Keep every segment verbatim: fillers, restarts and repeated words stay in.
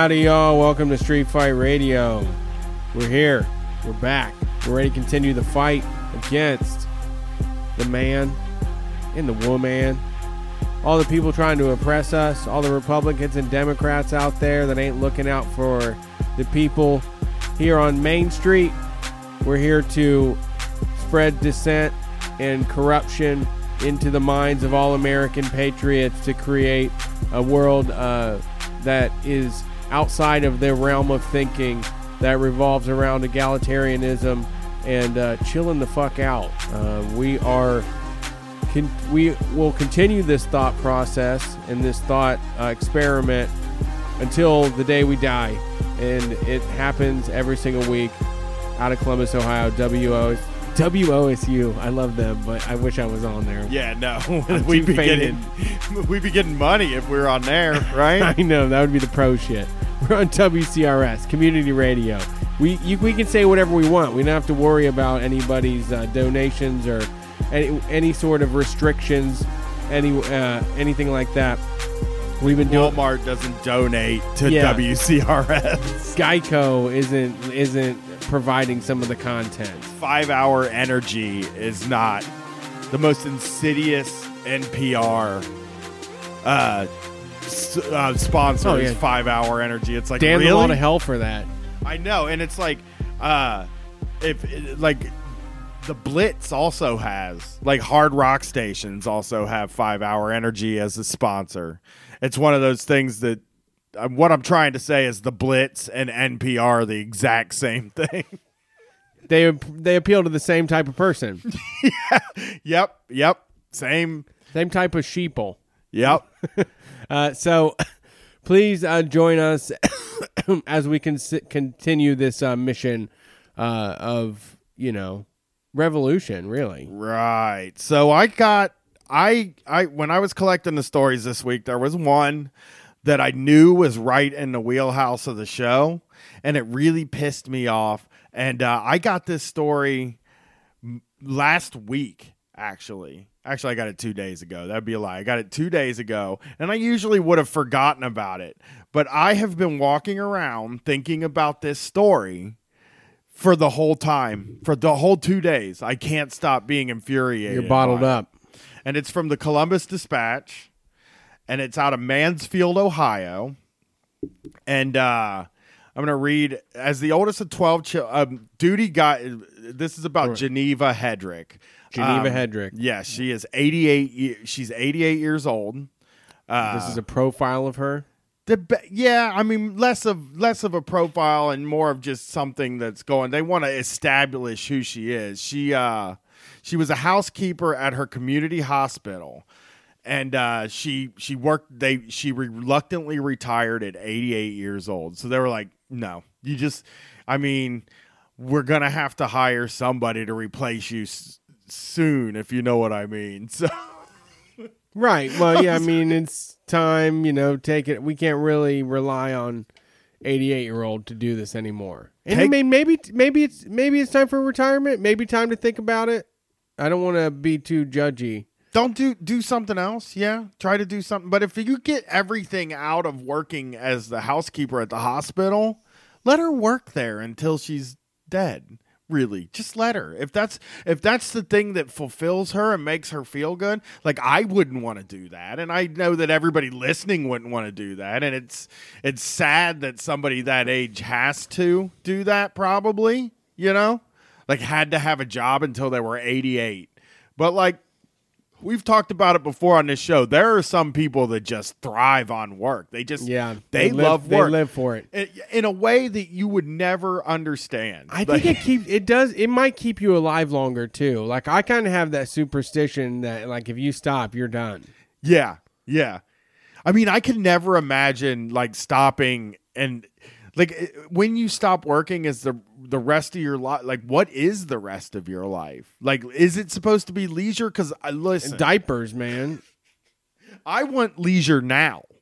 Howdy, y'all. Welcome to Street Fight Radio. We're here. We're back. We're ready to continue the fight against the man and the woman. All the people trying to oppress us. All the Republicans and Democrats out there that ain't looking out for the people. Here on Main Street, we're here to spread dissent and corruption into the minds of all American patriots to create a world uh, that is outside of their realm of thinking, that revolves around egalitarianism and uh, chilling the fuck out. Uh, we are, con- we will continue this thought process and this thought uh, experiment until the day we die, and it happens every single week out of Columbus, Ohio. W O W O S U. I love them, but I wish I was on there. Yeah, no. we'd, be getting, we'd be getting money if we were on there, right? I know. That would be the pro shit. We're on W C R S, Community Radio. We you, we can say whatever we want. We don't have to worry about anybody's uh, donations or any, any sort of restrictions, any uh, anything like that. We've been doing. Walmart doesn't donate to Yeah. W C R S. Geico isn't isn't providing some of the content. Five Hour Energy is not the most insidious N P R uh, s- uh, sponsor. Oh, is yeah. Five Hour Energy. It's like, Damn really? a lot of hell for that. I know, and it's like, uh, if it, like the Blitz also has, like, Hard Rock stations also have Five Hour Energy as a sponsor. It's one of those things that uh, what I'm trying to say is the Blitz and N P R are the exact same thing. They they appeal to the same type of person, yeah. Yep. Yep. Same. same type of sheeple. Yep. Uh, so please uh, join us as we can con- continue this uh, mission uh, of, you know, revolution, really. Right. So I got I I when I was collecting the stories this week, there was one that I knew was right in the wheelhouse of the show, and it really pissed me off. And uh, I got this story m- last week, actually. Actually, I got it two days ago. That'd be a lie. I got it two days ago, and I usually would have forgotten about it. But I have been walking around thinking about this story for the whole time, for the whole two days. I can't stop being infuriated. You're bottled by it. up. And it's from the Columbus Dispatch, and it's out of Mansfield, Ohio. And uh, I'm going to read, as the oldest of twelve children, um, Duty got, this is about Right. Geneva Hedrick. Geneva Um, Hedrick. Yeah, she is eighty-eight. ye- She's eighty-eight years old. Uh, This is a profile of her. the be- yeah, I mean, less of less of a profile and more of just something that's going. They want to establish who she is. She uh, she was a housekeeper at her community hospital, and uh, she she worked. They she reluctantly retired at eighty-eight years old. So they were like, no, you just. I mean, we're gonna have to hire somebody to replace you s- soon, if you know what I mean. So. Right. Well, yeah, I mean, it's time, you know, take it. We can't really rely on eighty-eight-year-old to do this anymore. And I Take- mean, maybe maybe it's maybe it's time for retirement. Maybe time to think about it. I don't want to be too judgy. Don't do do something else. Yeah, try to do something. But if you get everything out of working as the housekeeper at the hospital, let her work there until she's dead. Really, just let her. If that's if that's the thing that fulfills her and makes her feel good, like I wouldn't want to do that, and I know that everybody listening wouldn't want to do that, and it's it's sad that somebody that age has to do that. Probably, you know, like had to have a job until they were eighty-eight. But like we've talked about it before on this show, there are some people that just thrive on work. They just Yeah, they, live, love work. They live for it. In, in a way that you would never understand. I think Like- it keeps it does it might keep you alive longer too. Like I kind of have that superstition that like if you stop, you're done. Yeah, yeah. I mean, I could never imagine like stopping and like it- when you stop working is the the rest of your life. Like, what is the rest of your life? Like, is it supposed to be leisure? Because I listen, And diapers, man. I want leisure now.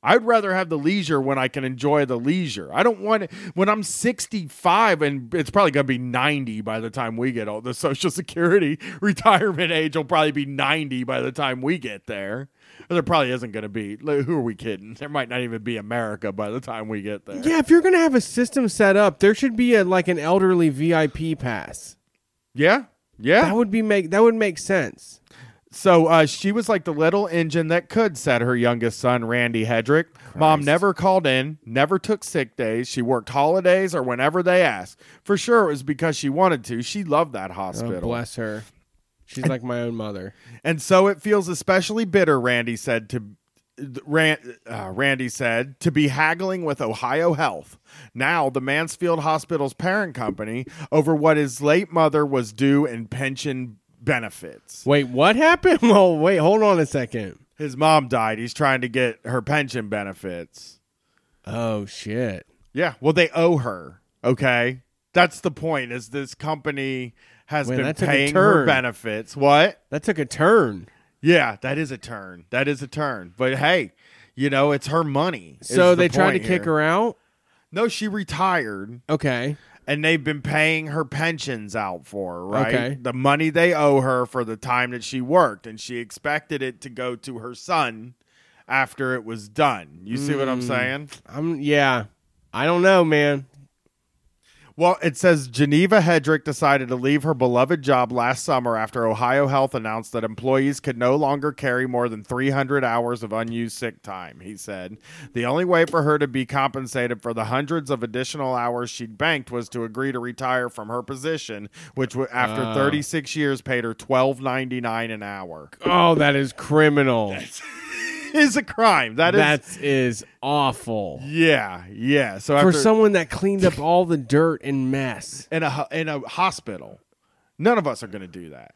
I'd rather have the leisure when I can enjoy the leisure. I don't want it when I'm sixty-five, and it's probably going to be ninety by the time we get old. The Social Security retirement age will probably be ninety by the time we get there. There probably isn't going to be. Who are we kidding? There might not even be America by the time we get there. Yeah, if you're going to have a system set up, there should be a like an elderly V I P pass. Yeah, yeah. That would be make that would make sense. So uh, she was like the little engine that could, said her youngest son, Randy Hedrick. Christ. Mom never called in, never took sick days. She worked holidays or whenever they asked. For sure, it was because she wanted to. She loved that hospital. Oh, bless her. She's like my own mother. And so it feels especially bitter, Randy said to Rand, uh, Randy said, to be haggling with Ohio Health, now the Mansfield Hospital's parent company, over what his late mother was due in pension benefits. Wait, what happened? Well, wait, hold on a second. His mom died. He's trying to get her pension benefits. Oh, shit. Yeah, well, they owe her, okay? That's the point, is this company has Wait, been paying her benefits. What? That took a turn. Yeah, that is a turn. That is a turn. But hey, you know, it's her money. So they the tried to point kick here. her out? No, she retired. Okay. And they've been paying her pensions out for her, right? Okay. The money they owe her for the time that she worked. And she expected it to go to her son after it was done. You see mm, what I'm saying? I'm yeah. I don't know, man. Well, it says Geneva Hedrick decided to leave her beloved job last summer after Ohio Health announced that employees could no longer carry more than three hundred hours of unused sick time, he said. The only way for her to be compensated for the hundreds of additional hours she'd banked was to agree to retire from her position, which after uh, thirty-six years paid her twelve ninety-nine an hour. Oh, that is criminal. Is a crime. That that is is awful. Yeah, yeah. So for after, someone that cleaned up all the dirt and mess in a in a hospital, none of us are going to do that.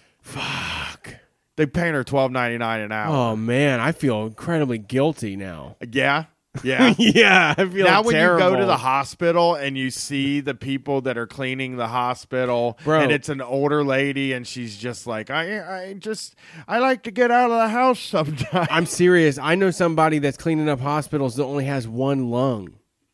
Fuck. They paying her twelve ninety-nine an hour. Oh man, I feel incredibly guilty now. Yeah. Yeah. Yeah, I feel now when terrible. you go to the hospital and you see the people that are cleaning the hospital, Bro. and it's an older lady and she's just like, I I just I like to get out of the house sometimes. I'm serious. I know somebody that's cleaning up hospitals that only has one lung.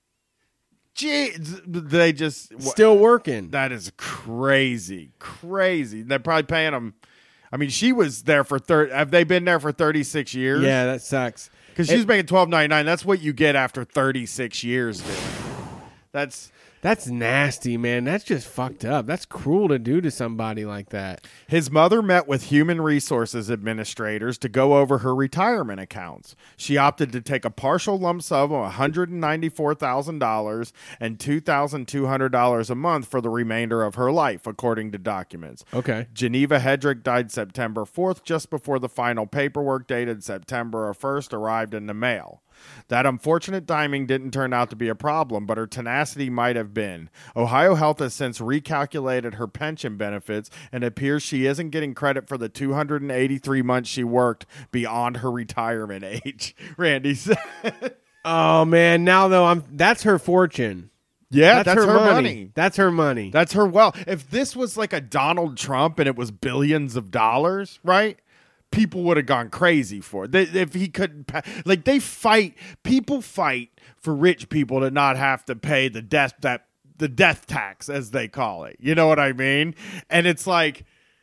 Gee, they just still working. That is crazy, crazy. They're probably paying them. I mean, she was there for thirty. Have they been there for thirty-six years? Yeah, that sucks. Because she's making twelve ninety-nine. That's what you get after thirty-six years, dude. That's that's nasty, man. That's just fucked up. That's cruel to do to somebody like that. His mother met with human resources administrators to go over her retirement accounts. She opted to take a partial lump sum of one hundred ninety-four thousand dollars and two thousand two hundred dollars a month for the remainder of her life, according to documents. Okay. Geneva Hedrick died September fourth, just before the final paperwork dated September first arrived in the mail. That unfortunate timing didn't turn out to be a problem, but her tenacity might have been. Ohio Health has since recalculated her pension benefits and it appears she isn't getting credit for the two hundred eighty-three months she worked beyond her retirement age, Randy said. Oh, man. Now, though, I'm that's her fortune. Yeah, that's, that's her, her money. money. That's her money. That's her wealth. If this was like a Donald Trump and it was billions of dollars, right? People would have gone crazy for it. They, if he couldn't pay, like they fight, people fight for rich people to not have to pay the death that the death tax, as they call it. You know what I mean? And it's like,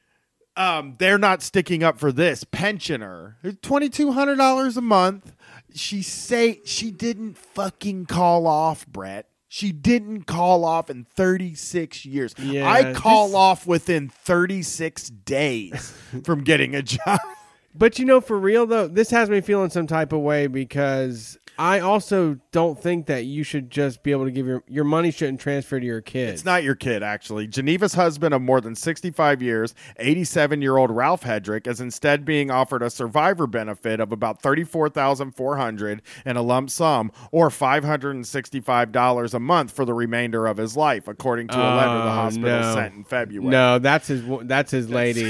um, they're not sticking up for this pensioner, twenty-two hundred dollars a month. She say she didn't fucking call off, Brett. She didn't call off in thirty-six years. Yeah, I call this... off within thirty-six days from getting a job. But, you know, for real, though, this has me feeling some type of way because I also don't think that you should just be able to give your your money shouldn't transfer to your kids. It's not your kid, actually. Geneva's husband of more than sixty-five years, eighty-seven-year-old Ralph Hedrick, is instead being offered a survivor benefit of about thirty-four thousand four hundred dollars in a lump sum or five hundred sixty-five dollars a month for the remainder of his life, according to a letter the hospital no. sent in February. No, that's his that's his lady.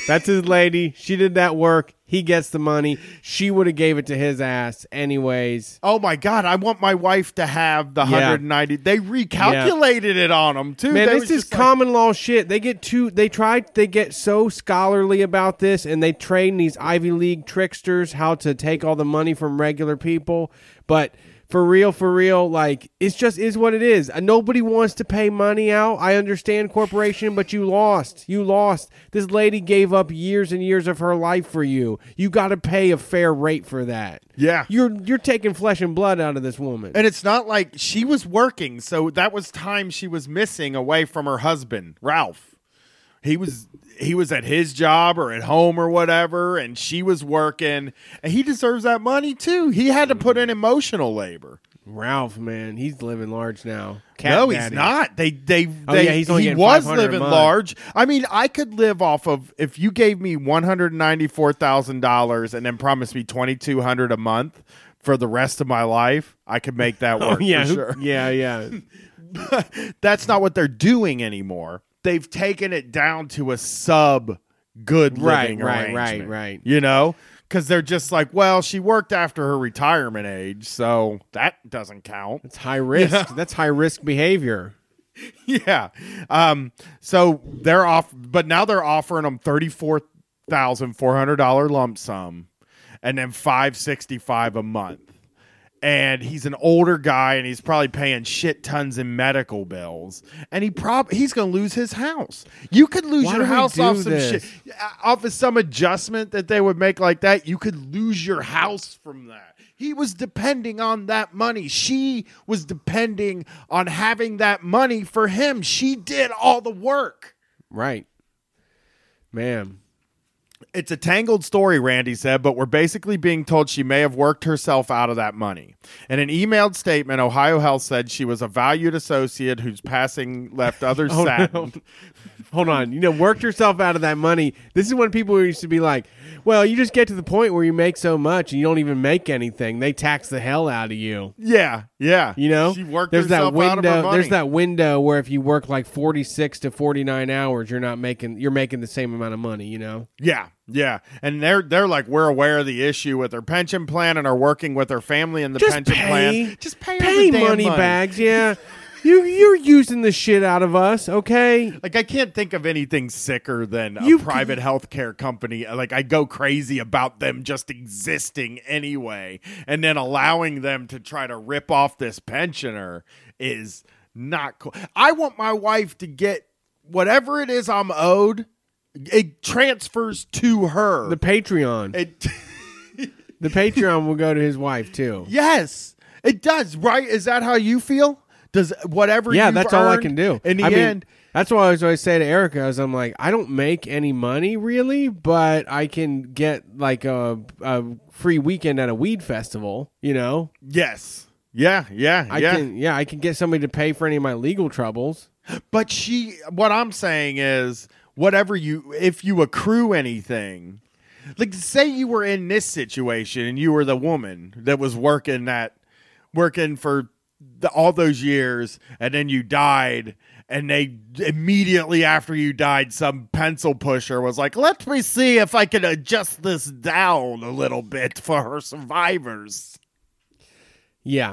That's his lady. She did that work. He gets the money. She would have gave it to his ass anyways. Oh my God! I want my wife to have the Yeah. one hundred ninety. They recalculated it on them too. Man, They this was is just like- common law shit. They get too. They try. They get so scholarly about this, and they train these Ivy League tricksters how to take all the money from regular people. But for real, for real, like it's just is what it is. Uh, Nobody wants to pay money out. I understand corporation, but you lost. You lost. This lady gave up years and years of her life for you. You got to pay a fair rate for that. Yeah. You're you're taking flesh and blood out of this woman. And it's not like she was working, so that was time she was missing away from her husband, Ralph. He was he was at his job or at home or whatever, and she was working. And he deserves that money too. He had to put in emotional labor. Ralph, man, he's living large now. Cat no, he's daddy. not. They they Oh, they yeah, he's only he getting was five hundred a living month. large. I mean, I could live off of if you gave me one hundred ninety-four thousand dollars and then promised me twenty-two hundred a month for the rest of my life, I could make that work Oh, yeah, for who- sure. yeah, yeah. That's not what they're doing anymore. They've taken it down to a sub good Right, living right, right, arrangement, right. You know, because they're just like, well, she worked after her retirement age, so that doesn't count. That's high risk. Yeah. That's high risk behavior. Yeah. Um. So they're off, but now they're offering them thirty-four thousand four hundred dollar lump sum, and then five sixty five a month. And he's an older guy, and he's probably paying shit tons in medical bills. And he prob he's going to lose his house. You could lose Why your do we house do off some this? shit, off of some adjustment that they would make like that. You could lose your house from that. He was depending on that money. She was depending on having that money for him. She did all the work. Right. Man. It's a tangled story, Randy said, but we're basically being told she may have worked herself out of that money. In an emailed statement, Ohio Health said she was a valued associate whose passing left others Oh, saddened. no. Hold on. You know, worked yourself out of that money. This is when people used to be like, well, you just get to the point where you make so much and you don't even make anything. They tax the hell out of you. Yeah, yeah. You know, she worked there's that herself out of her window. money. There's that window where if you work like forty-six to forty-nine hours, you're not making. You're making the same amount of money. You know. Yeah, yeah. And they're they're like, we're aware of the issue with her pension plan and are working with her family in the Just pension pay. plan. Just pay, her Pay the damn money, money bags. Yeah. You you're using the shit out of us. Okay. Like, I can't think of anything sicker than a You private healthcare company. Like, I go crazy about them just existing anyway, and then allowing them to try to rip off this pensioner is not cool. I want my wife to get whatever it is I'm owed. It transfers to her. The Patreon. It, The Patreon will go to his wife too. yes, it does. Right? Is that how you feel? Does whatever? Yeah, you've that's all I earned can do. In the I mean, end, that's why I always, always say to Erica, is I'm like, I don't make any money really, but I can get like a, a free weekend at a weed festival. You know, yes, yeah, yeah, I yeah. can, yeah, I can get somebody to pay for any of my legal troubles. But she, what I'm saying is, whatever you, if you accrue anything, like say you were in this situation and you were the woman that was working that, working for the, all those years, and then you died, and they immediately after you died, some pencil pusher was like, let me see if I can adjust this down a little bit for her survivors. Yeah,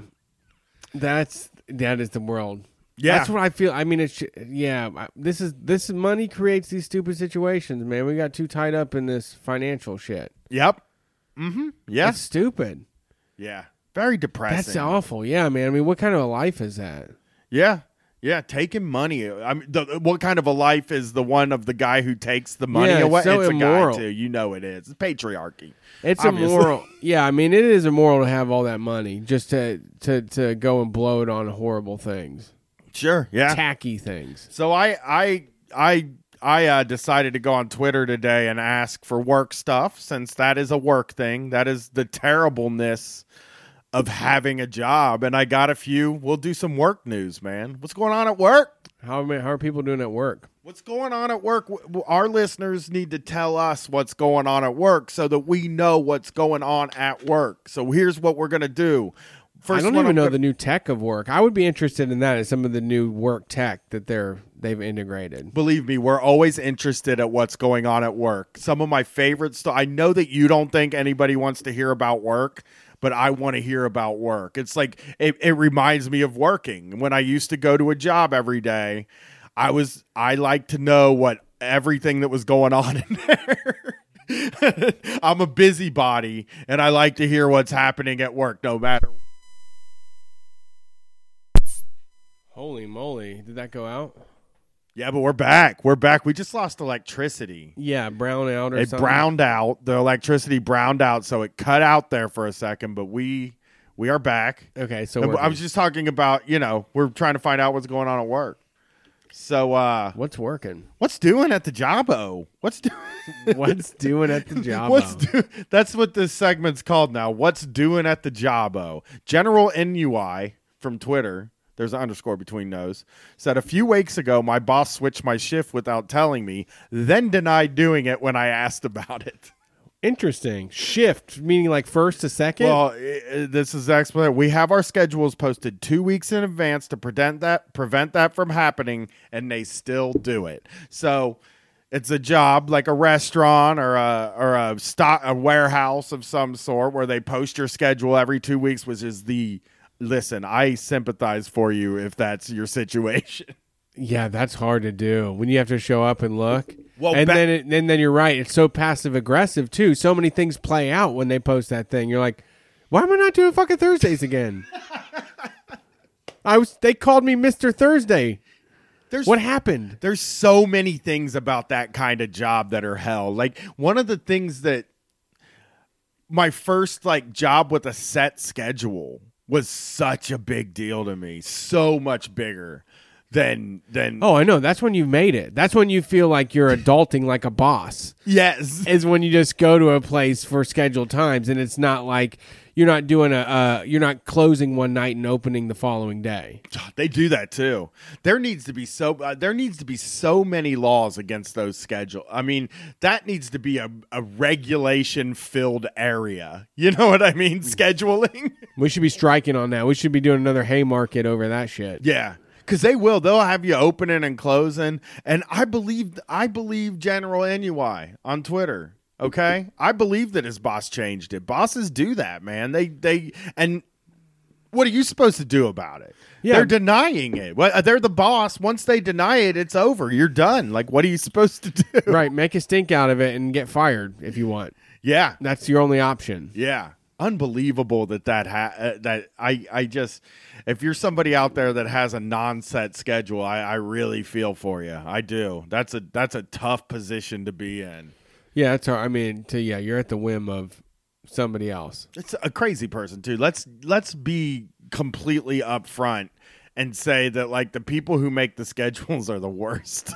that's that is the world. Yeah. That's what I feel. I mean, it's yeah. I- This is this money creates these stupid situations, man. We got too tied up in this financial shit. Yep. Mm-hmm. Yeah. It's stupid. Yeah. Very depressing. That's awful. Yeah, man. I mean, what kind of a life is that? Yeah, yeah, taking money. I mean, the, what kind of a life is the one of the guy who takes the money Yeah, it's away? so it's immoral. a guy too. You know it is. It's patriarchy. It's Obviously. immoral. Yeah, I mean, it is immoral to have all that money just to to to go and blow it on horrible things, Sure. Yeah. tacky things. So I I I I uh, decided to go on Twitter today and ask for work stuff, since that is a work thing. That is the terribleness of having a job, and I got a few. We'll do some work news, man. What's going on at work? How ma- how are people doing at work? What's going on at work? W- w- Our listeners need to tell us what's going on at work so that we know what's going on at work. So here's what we're going to do. first I don't one even I'm know gonna- the new tech of work. I would be interested in that. As some of the new work tech that they're they've integrated. Believe me, we're always interested at what's going on at work. Some of my favorite stuff. I know that you don't think anybody wants to hear about work, but I want to hear about work. It's like it, it reminds me of working. When I used to go to a job every day, I was I like to know what everything that was going on in there. I'm a busybody, and I like to hear what's happening at work, no matter. Holy moly! Did that go out? Yeah, but we're back. We're back. We just lost electricity. Yeah, brown out or It something. browned out. The electricity browned out, so it cut out there for a second. But we we are back. Okay, so And we're I was just talking about, you know, we're trying to find out what's going on at work. So, uh, what's working? what's doing at the Jobbo? What's doing? What's doing at the job? What's do- That's what this segment's called now. What's doing at the Jobbo? General N U I from Twitter. There's an underscore between those. Said a few weeks ago, my boss switched my shift without telling me, then denied doing it when I asked about it. Interesting. Shift, meaning like first to second? Well, i- this is excellent. We have our schedules posted two weeks in advance to prevent that prevent that from happening, and they still do it. So it's a job like a restaurant or a or a stock a warehouse of some sort where they post your schedule every two weeks, which is the listen. I sympathize for you if that's your situation. Yeah, that's hard to do when you have to show up and look. Well, and ba- then it, and then you're right. It's so passive aggressive too. So many things play out when they post that thing. You're like, why am I not doing fucking Thursdays again? I was. They called me Mister Thursday. There's What happened? There's so many things about that kind of job that are hell. Like one of the things that my first like job with a set schedule was such a big deal to me. So much bigger than than Oh, I know. That's when you've made it. That's when you feel like you're adulting like a boss. yes. Is when you just go to a place for scheduled times, and it's not like you're not doing a uh, you're not closing one night and opening the following day. They do that too. There needs to be so uh, there needs to be so many laws against those schedule. I mean, that needs to be a, a regulation filled area. You know what I mean? Scheduling. We should be striking on that. We should be doing another Haymarket over that shit. Yeah, because they will. They'll have you opening and closing. And I believe I believe General N U I on Twitter. Okay, I believe that his boss changed it. Bosses do that, man. They they and what are you supposed to do about it? Yeah. They're denying it. Well, they're the boss. Once they deny it, it's over. You're done. Like, what are you supposed to do? Right, make a stink out of it and get fired if you want. Yeah, That's your only option. yeah. Unbelievable that that ha- uh, that I I just if you're somebody out there that has a non-set schedule, I, I really feel for you. I do. That's a that's a tough position to be in. Yeah, that's hard. I mean, to, yeah, you're at the whim of somebody else. It's a crazy person too. Let's let's be completely upfront and say that like the people who make the schedules are the worst.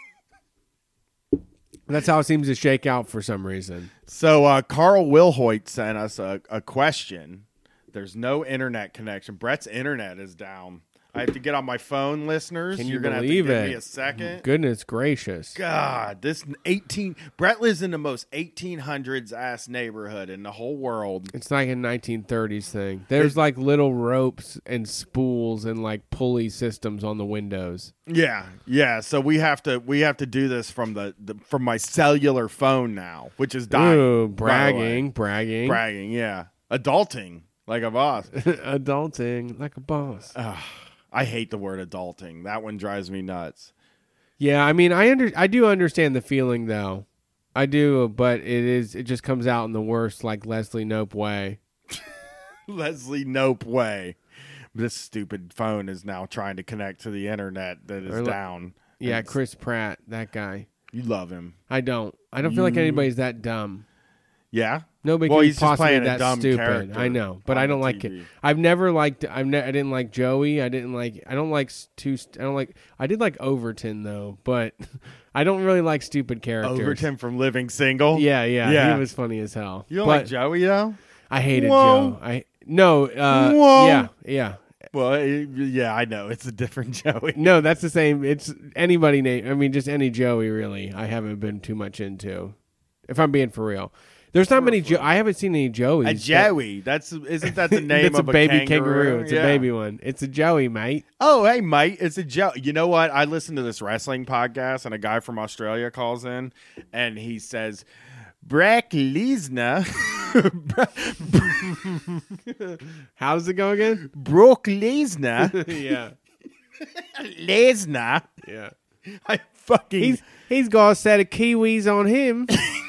That's how it seems to shake out for some reason. So uh, Carl Wilhoit sent us a, a question. There's no internet connection. Brett's internet is down. I have to get on my phone, listeners. Can you You're gonna believe have to give it? me a second. Goodness gracious. God, this eighteen Brett lives in the most eighteen hundreds ass neighborhood in the whole world. It's like a nineteen thirties thing. There's like little ropes and spools and like pulley systems on the windows. Yeah, yeah. So we have to we have to do this from the, the from my cellular phone now, which is dying. Ooh, by the bragging, way. bragging. bragging. Yeah, adulting like a boss. Adulting like a boss. Ugh, I hate the word adulting. That one drives me nuts. Yeah, I mean, I under I do understand the feeling though. I do, but it is it just comes out in the worst, like Leslie Knope way. Leslie Knope way. This stupid phone is now trying to connect to the internet that is Or like- down. Yeah, And Chris Pratt, that guy. you love him. I don't. I don't feel like You- anybody's that dumb. Yeah. Nobody Well, can he's just possibly playing be a that dumb stupid. character I know, but on I don't the like T it. V. I've never liked. I've ne- I didn't like Joey. I didn't like. I don't like s- too. st- I don't like. I did like Overton though, but I don't really like stupid characters. Overton from Living Single. Yeah, yeah, Yeah. he was funny as hell. You don't but like Joey though? I hated Whoa. Joe. I no. Uh, Whoa. Yeah, yeah. Well, it- yeah, I know it's a different Joey. No, that's the same. It's anybody name. I mean, just any Joey really. I haven't been too much into. If I'm being for real, There's not many. Jo- I haven't seen any Joeys. A Joey. That's isn't that the name It's of a baby kangaroo? It's Yeah. a baby one. It's a Joey, mate. Oh, hey, mate. It's a Joe. You know what? I listened to this wrestling podcast, and a guy from Australia calls in, and he says, Brock Lesnar. How does it go again? Brock Lesnar. yeah, Lesnar. yeah. I fucking. He's he's got a set of Kiwis on him.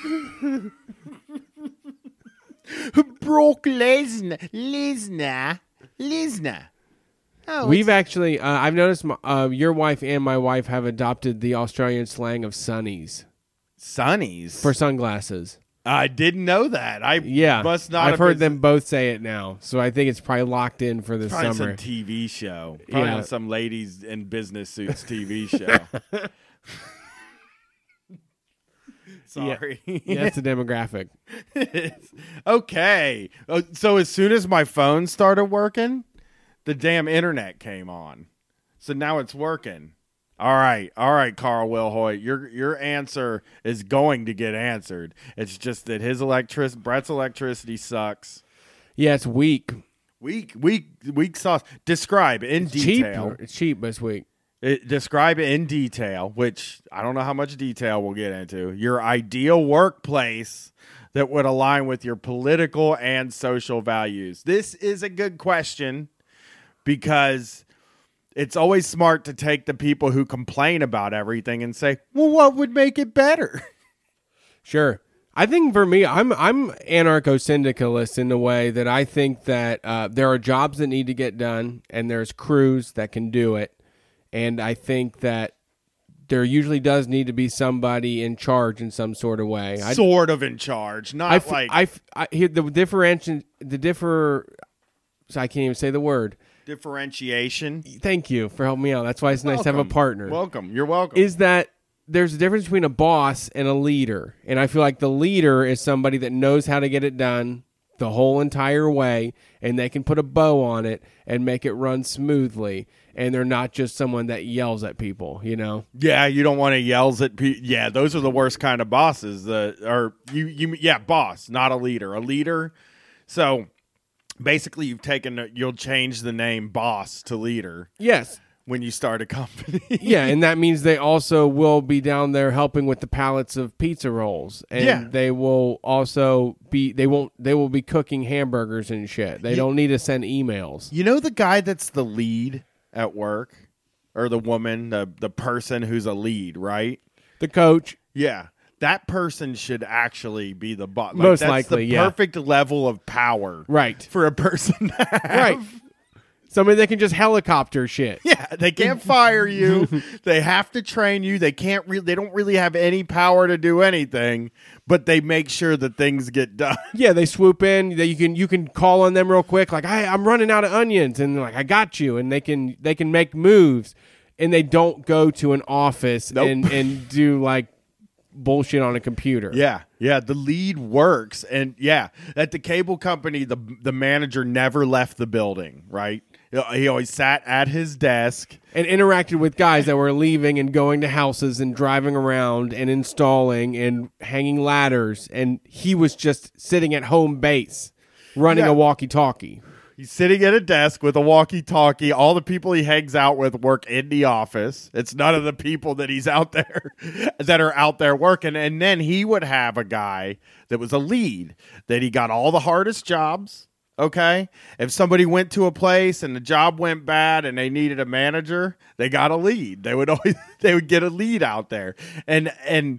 Brock Lesnar. Lesnar. Lesnar. Oh, We've actually, uh, I've noticed my, uh, your wife and my wife have adopted the Australian slang of sunnies Sunnies. for sunglasses. I didn't know that. I Yeah, must not. I've have heard been- them both say it now, so I think it's probably locked in for the Probably summer. some T V show. Probably Yeah. on some ladies in business suits T V show. Sorry. Yeah, that's a demographic. Okay. Uh, So as soon as my phone started working, the damn internet came on. So now it's working. All right. All right, Carl Wilhoit. Your your answer is going to get answered. It's just that his electric Brett's electricity sucks. Yeah, it's weak. Weak, weak, weak sauce. Describe in Cheap. detail. It's cheap, but it's weak. It, describe it in detail, which I don't know how much detail we'll get into. Your ideal workplace that would align with your political and social values. This is a good question because it's always smart to take the people who complain about everything and say, well, what would make it better? Sure. I think for me, I'm I'm anarcho-syndicalist in the way that I think that uh, there are jobs that need to get done, and there's crews that can do it. And I think that there usually does need to be somebody in charge in some sort of way. I, Sort of in charge, not I, f- like I, f- I hear the differentiation, the differ. So I can't even say the word. differentiation. Thank you for helping me out. That's why it's nice to have a Welcome. partner. Welcome. You're welcome. Is that there's a difference between a boss and a leader. And I feel like the leader is somebody that knows how to get it done the whole entire way, and they can put a bow on it and make it run smoothly. And they're not just someone that yells at people, you know? Yeah, you don't want to yells at people. Yeah, those are the worst kind of bosses. The or you you yeah, boss, not a leader. A leader. So basically, you've taken you'll change the name boss to leader Yes. when you start a company. Yeah, and that means they also will be down there helping with the pallets of pizza rolls, and Yeah. they will also be they won't they will be cooking hamburgers and shit. They You- don't need to send emails. You know the guy that's the lead at work, or the woman, the the person who's a lead, right? The coach, Yeah. That person should actually be the boss. Like, Most that's likely, the yeah. perfect level of power right, for a person to have. right, somebody that can just helicopter shit. Yeah, they can't fire you. They have to train you. They can't really. They don't really have any power to do anything, but they make sure that things get done. Yeah, they swoop in. That you can you can call on them real quick, like, "Hey, I'm running out of onions," and they're like, "I got you," and they can they can make moves, and they don't go to an office Nope. and and do like bullshit on a computer. Yeah, yeah. The lead works, and yeah, at the cable company, the the manager never left the building. Right, he always sat at his desk. And interacted with guys that were leaving and going to houses and driving around and installing and hanging ladders, and he was just sitting at home base running Yeah. a walkie-talkie. He's sitting at a desk with a walkie-talkie. All the people he hangs out with work in the office. It's none of the people that he's out there that are out there working. And then he would have a guy that was a lead, that he got all the hardest jobs. Okay. If somebody went to a place and the job went bad and they needed a manager, they got a lead. They would always they would get a lead out there. And and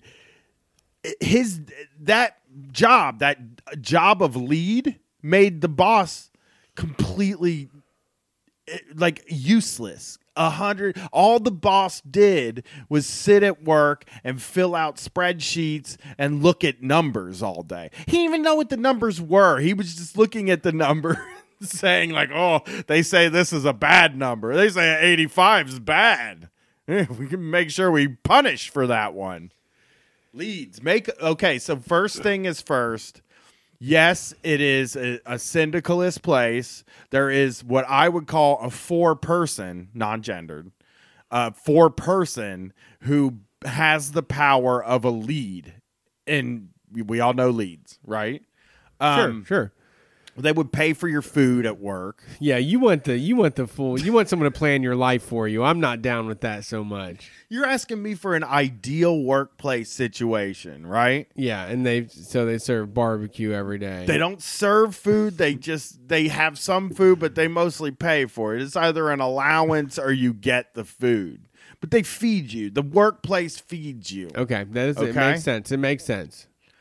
his that job, that job of lead made the boss completely like useless. A hundred all the boss did was sit at work and fill out spreadsheets and look at numbers all day. He didn't even know what the numbers were. He was just looking at the number saying like, oh, they say this is a bad number. They say eighty-five is bad. Eh, we can make sure we punish for that one. Leads. Make okay, so first thing is first. Yes, it is a, a syndicalist place. There is what I would call a four-person, non-gendered, uh, four-person who has the power of a lead. And we all know leads, right? Um, sure, sure. They would pay for your food at work. Yeah, you want the you want the full you want someone to plan your life for you. I'm not down with that so much. You're asking me for an ideal workplace situation, right? Yeah, and they so they serve barbecue every day. They don't serve food. They just they have some food, but they mostly pay for it. It's either an allowance or you get the food. But they feed you. The workplace feeds you. Okay, that is okay? It makes sense. It makes sense.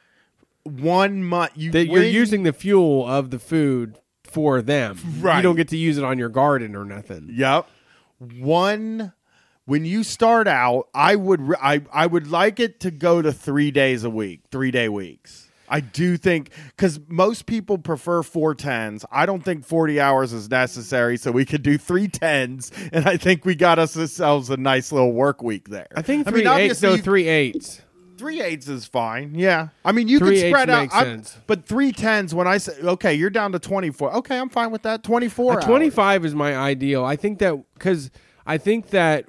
One month you that you're using the fuel of the food for them. Right. You don't get to use it on your garden or nothing. Yep. One when you start out, I would I I would like it to go to three days a week, three day weeks. I do think because most people prefer four tens. I don't think forty hours is necessary, so we could do three tens, and I think we got us ourselves a nice little work week there. I think three I mean, eights. No, you, three eights. Three eights is fine. Yeah. I mean, you three can spread out. Sense. But three tens, when I say, okay, you're down to twenty-four. Okay, I'm fine with that. twenty-four. Uh, twenty-five is my ideal. I think that because I think that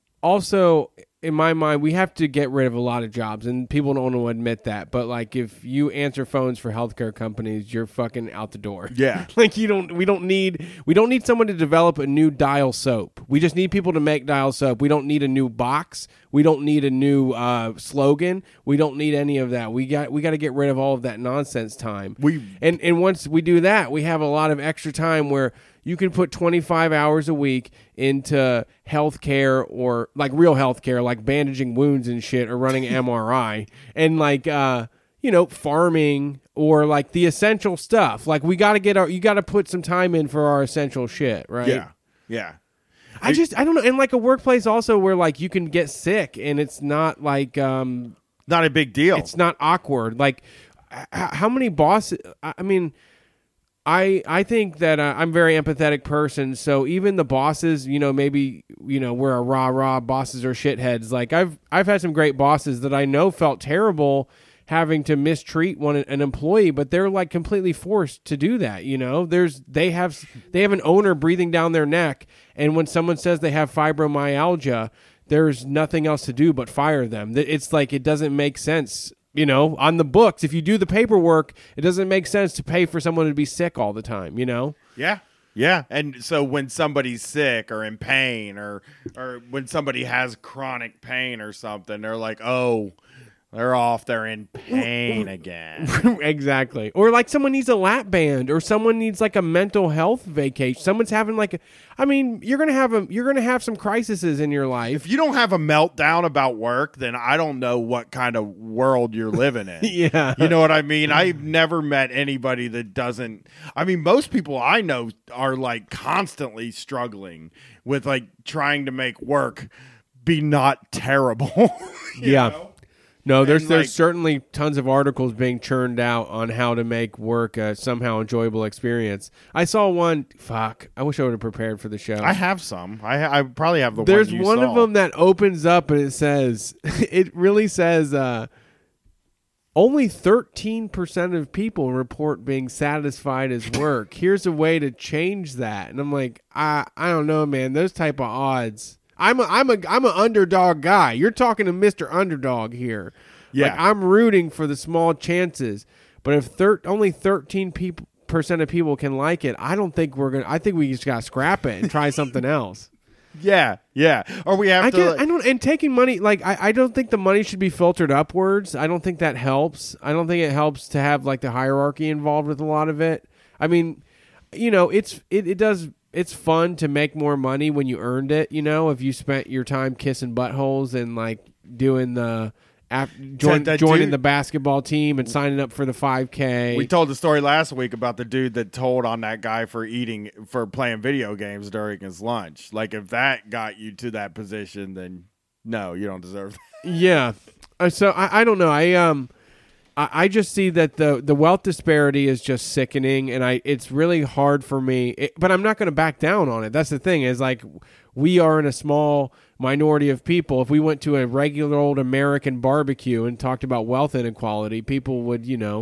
also in my mind, we have to get rid of a lot of jobs, and people don't want to admit that. But like, if you answer phones for healthcare companies, you're fucking out the door. Yeah, like you don't. We don't need. We don't need someone to develop a new dial soap. We just need people to make dial soap. We don't need a new box. We don't need a new uh, slogan. We don't need any of that. We got. We got to get rid of all of that nonsense time. We and and once we do that, we have a lot of extra time where you can put twenty-five hours a week into healthcare or like real healthcare, like bandaging wounds and shit, or running M R I, and like uh, you know, farming or like the essential stuff. Like we got to get our, you got to put some time in for our essential shit, right? Yeah, yeah. I just I don't know, and like a workplace also where like you can get sick and it's not like um not a big deal. It's not awkward. Like h- how many bosses? I mean. I I think that uh, I'm a very empathetic person, so even the bosses, you know, maybe, you know, we're a rah-rah, bosses are shitheads. Like, I've I've had some great bosses that I know felt terrible having to mistreat one an employee, but they're, like, completely forced to do that, you know? There's They have they have an owner breathing down their neck, and when someone says they have fibromyalgia, there's nothing else to do but fire them. It's like it doesn't make sense. You know, on the books, if you do the paperwork, it doesn't make sense to pay for someone to be sick all the time, you know? Yeah. Yeah. And so when somebody's sick or in pain or or when somebody has chronic pain or something, they're like, oh, they're off. They're in pain again. Exactly. Or like someone needs a lap band, or someone needs like a mental health vacation. Someone's having like a, I mean, you're gonna have a you're gonna have some crises in your life. If you don't have a meltdown about work, then I don't know what kind of world you're living in. Yeah. You know what I mean? I've never met anybody that doesn't. I mean, most people I know are like constantly struggling with like trying to make work be not terrible. Yeah. Know? No, there's and there's like, certainly tons of articles being churned out on how to make work a somehow enjoyable experience. I saw one. Fuck, I wish I would have prepared for the show. I have some. I I probably have the. There's one, you one saw. of them that opens up and it says, it really says, uh, only thirteen percent of people report being satisfied as work. Here's a way to change that, and I'm like, I I don't know, man. Those type of odds. I'm a I'm a I'm an underdog guy. You're talking to Mister Underdog here. Yeah, like, I'm rooting for the small chances. But if thir- only thirteen people percent of people can like it, I don't think we're gonna. I think we just gotta scrap it and try something else. Yeah, yeah. Or we have I to. Can, I don't. And taking money, like I, I don't think the money should be filtered upwards. I don't think that helps. I don't think it helps to have like the hierarchy involved with a lot of it. I mean, you know, it's it, it does. It's fun to make more money when you earned it, you know, if you spent your time kissing buttholes and like doing the ap- join, that joining dude, the basketball team and signing up for the five K. We told the story last week about the dude that told on that guy for eating for playing video games during his lunch. Like if that got you to that position, then no, you don't deserve that. Yeah. Uh, so I, I don't know. I um I just see that the, the wealth disparity is just sickening, and I it's really hard for me. It, but I'm not going to back down on it. That's the thing is like we are in a small minority of people. If we went to a regular old American barbecue and talked about wealth inequality, people would, you know,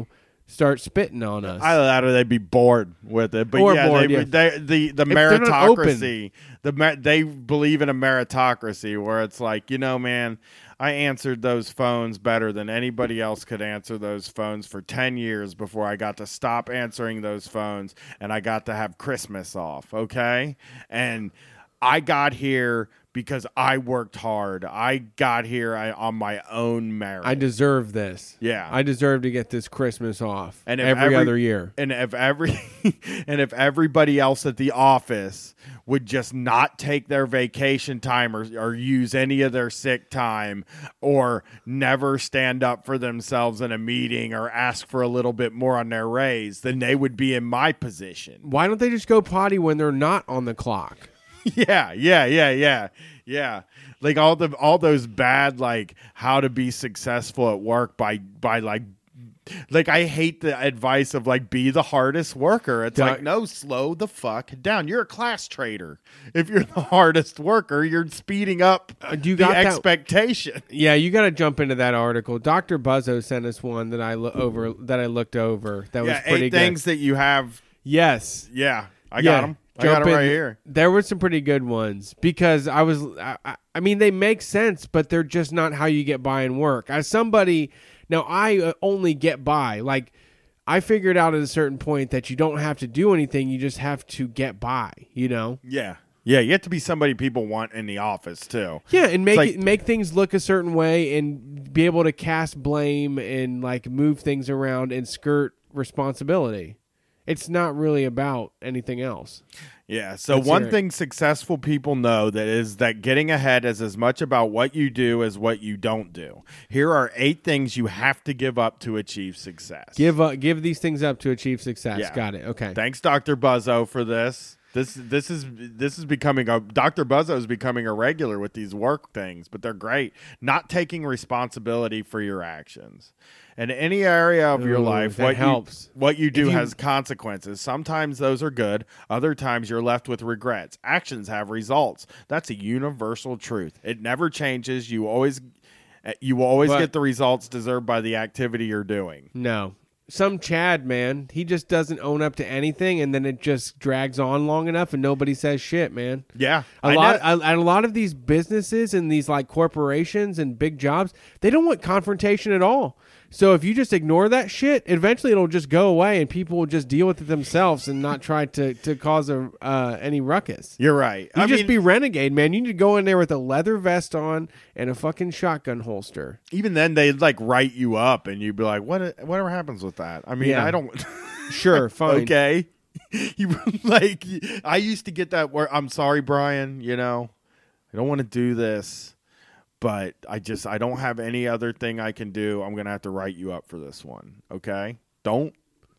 start spitting on us. Either that or they'd be bored with it. But Or yeah, bored, they, yeah. they the the If they're not meritocracy. The mer- they believe in a meritocracy where it's like, you know, man, I answered those phones better than anybody else could answer those phones for ten years before I got to stop answering those phones and I got to have Christmas off, okay? And I got here because I worked hard. I got here I, on my own merit. I deserve this. Yeah. I deserve to get this Christmas off And if every, every- other year. And if every and if everybody else at the office would just not take their vacation time or, or use any of their sick time or never stand up for themselves in a meeting or ask for a little bit more on their raise, then they would be in my position. Why don't they just go potty when they're not on the clock? Yeah, yeah, yeah, yeah, yeah. Like all the all those bad like how to be successful at work by by like like I hate the advice of like be the hardest worker. It's Doc- like no, slow the fuck down. You're a class traitor. If you're the hardest worker, you're speeding up Uh, do you the got that- expectation. Yeah, you got to jump into that article. Doctor Buzzo sent us one that I lo- over that I looked over. That was Yeah, pretty eight good. things that you have. Yes. Yeah, I Yeah, got them. I got jump them right in. here. There were some pretty good ones because I was, I, I- I mean, they make sense, but they're just not how you get by in work. As somebody, now I uh, only get by. Like, I figured out at a certain point that you don't have to do anything. You just have to get by, you know? Yeah, yeah. You have to be somebody people want in the office too. Yeah, and make like- it, make things look a certain way and be able to cast blame and like move things around and skirt responsibility. It's not really about anything else. Yeah. So Let's one hear it. thing successful people know that is that getting ahead is as much about what you do as what you don't do. Here are eight things you have to give up to achieve success. Give up, give these things up to achieve success. Yeah. Got it. Okay. Thanks, Doctor Buzzo, for this. This this is this is becoming a Doctor Buzzo is becoming a regular with these work things, but they're great. Not taking responsibility for your actions. In any area of your Ooh, life, that what helps. you what you do If you- has consequences. Sometimes those are good, other times you're left with regrets. Actions have results. That's a universal truth. It never changes. You always you will always But- get the results deserved by the activity you're doing. No. Some Chad, man, he just doesn't own up to anything, and then it just drags on long enough, and nobody says shit, man. Yeah. A I lot, know- a, a lot of these businesses and these like corporations and big jobs, they don't want confrontation at all. So if you just ignore that shit, eventually it'll just go away, and people will just deal with it themselves and not try to to cause a uh, any ruckus. You're right. You I just mean, be renegade, man. You need to go in there with a leather vest on and a fucking shotgun holster. even then they'd like write you up and you'd be like, what whatever happens with that? I mean, Yeah. I don't Sure, fine. okay. You like I used to get that where I'm sorry, Brian, you know, I don't want to do this, but I just I don't have any other thing I can do. I'm gonna have to write you up for this one. Okay? Don't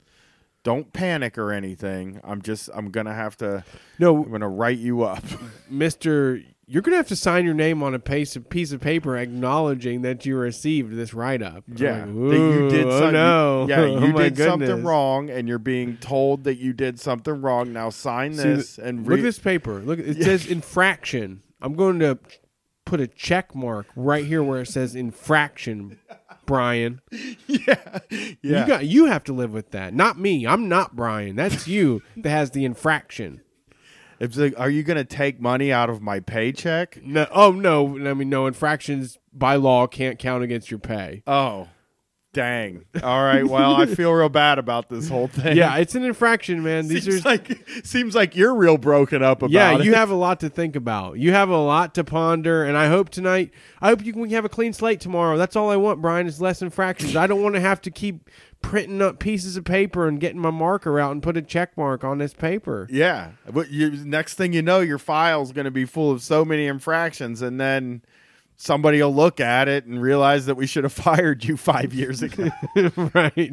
don't panic or anything. I'm just I'm gonna have to No, I'm gonna write you up. Mister, you're going to have to sign your name on a piece of, piece of paper acknowledging that you received this write-up. I'm Yeah, like, that you did "Ooh, something. Oh, no. Yeah, you Oh, my did something goodness. wrong, and you're being told that you did something wrong. Now sign See, this th- and look re- at this paper. Look, it Yeah. says infraction. I'm going to put a check mark right here where it says infraction, Brian. yeah, yeah. You got you have to live with that. Not me. I'm not Brian. That's you that has the infraction. It's like, are you going to take money out of my paycheck? No, oh no. I mean, no, infractions by law can't count against your pay. Oh, dang. All right. Well, I feel real bad about this whole thing. Yeah, it's an infraction, man. These seems are like seems like you're real broken up about yeah. it. You have a lot to think about. You have a lot to ponder, and I hope tonight. I hope you can have a clean slate tomorrow. That's all I want, Brian. Is less infractions. I don't want to have to keep printing up pieces of paper and getting my marker out and put a check mark on this paper. Yeah. But you, next thing you know, your file's going to be full of so many infractions, and then somebody will look at it and realize that we should have fired you five years ago. Right.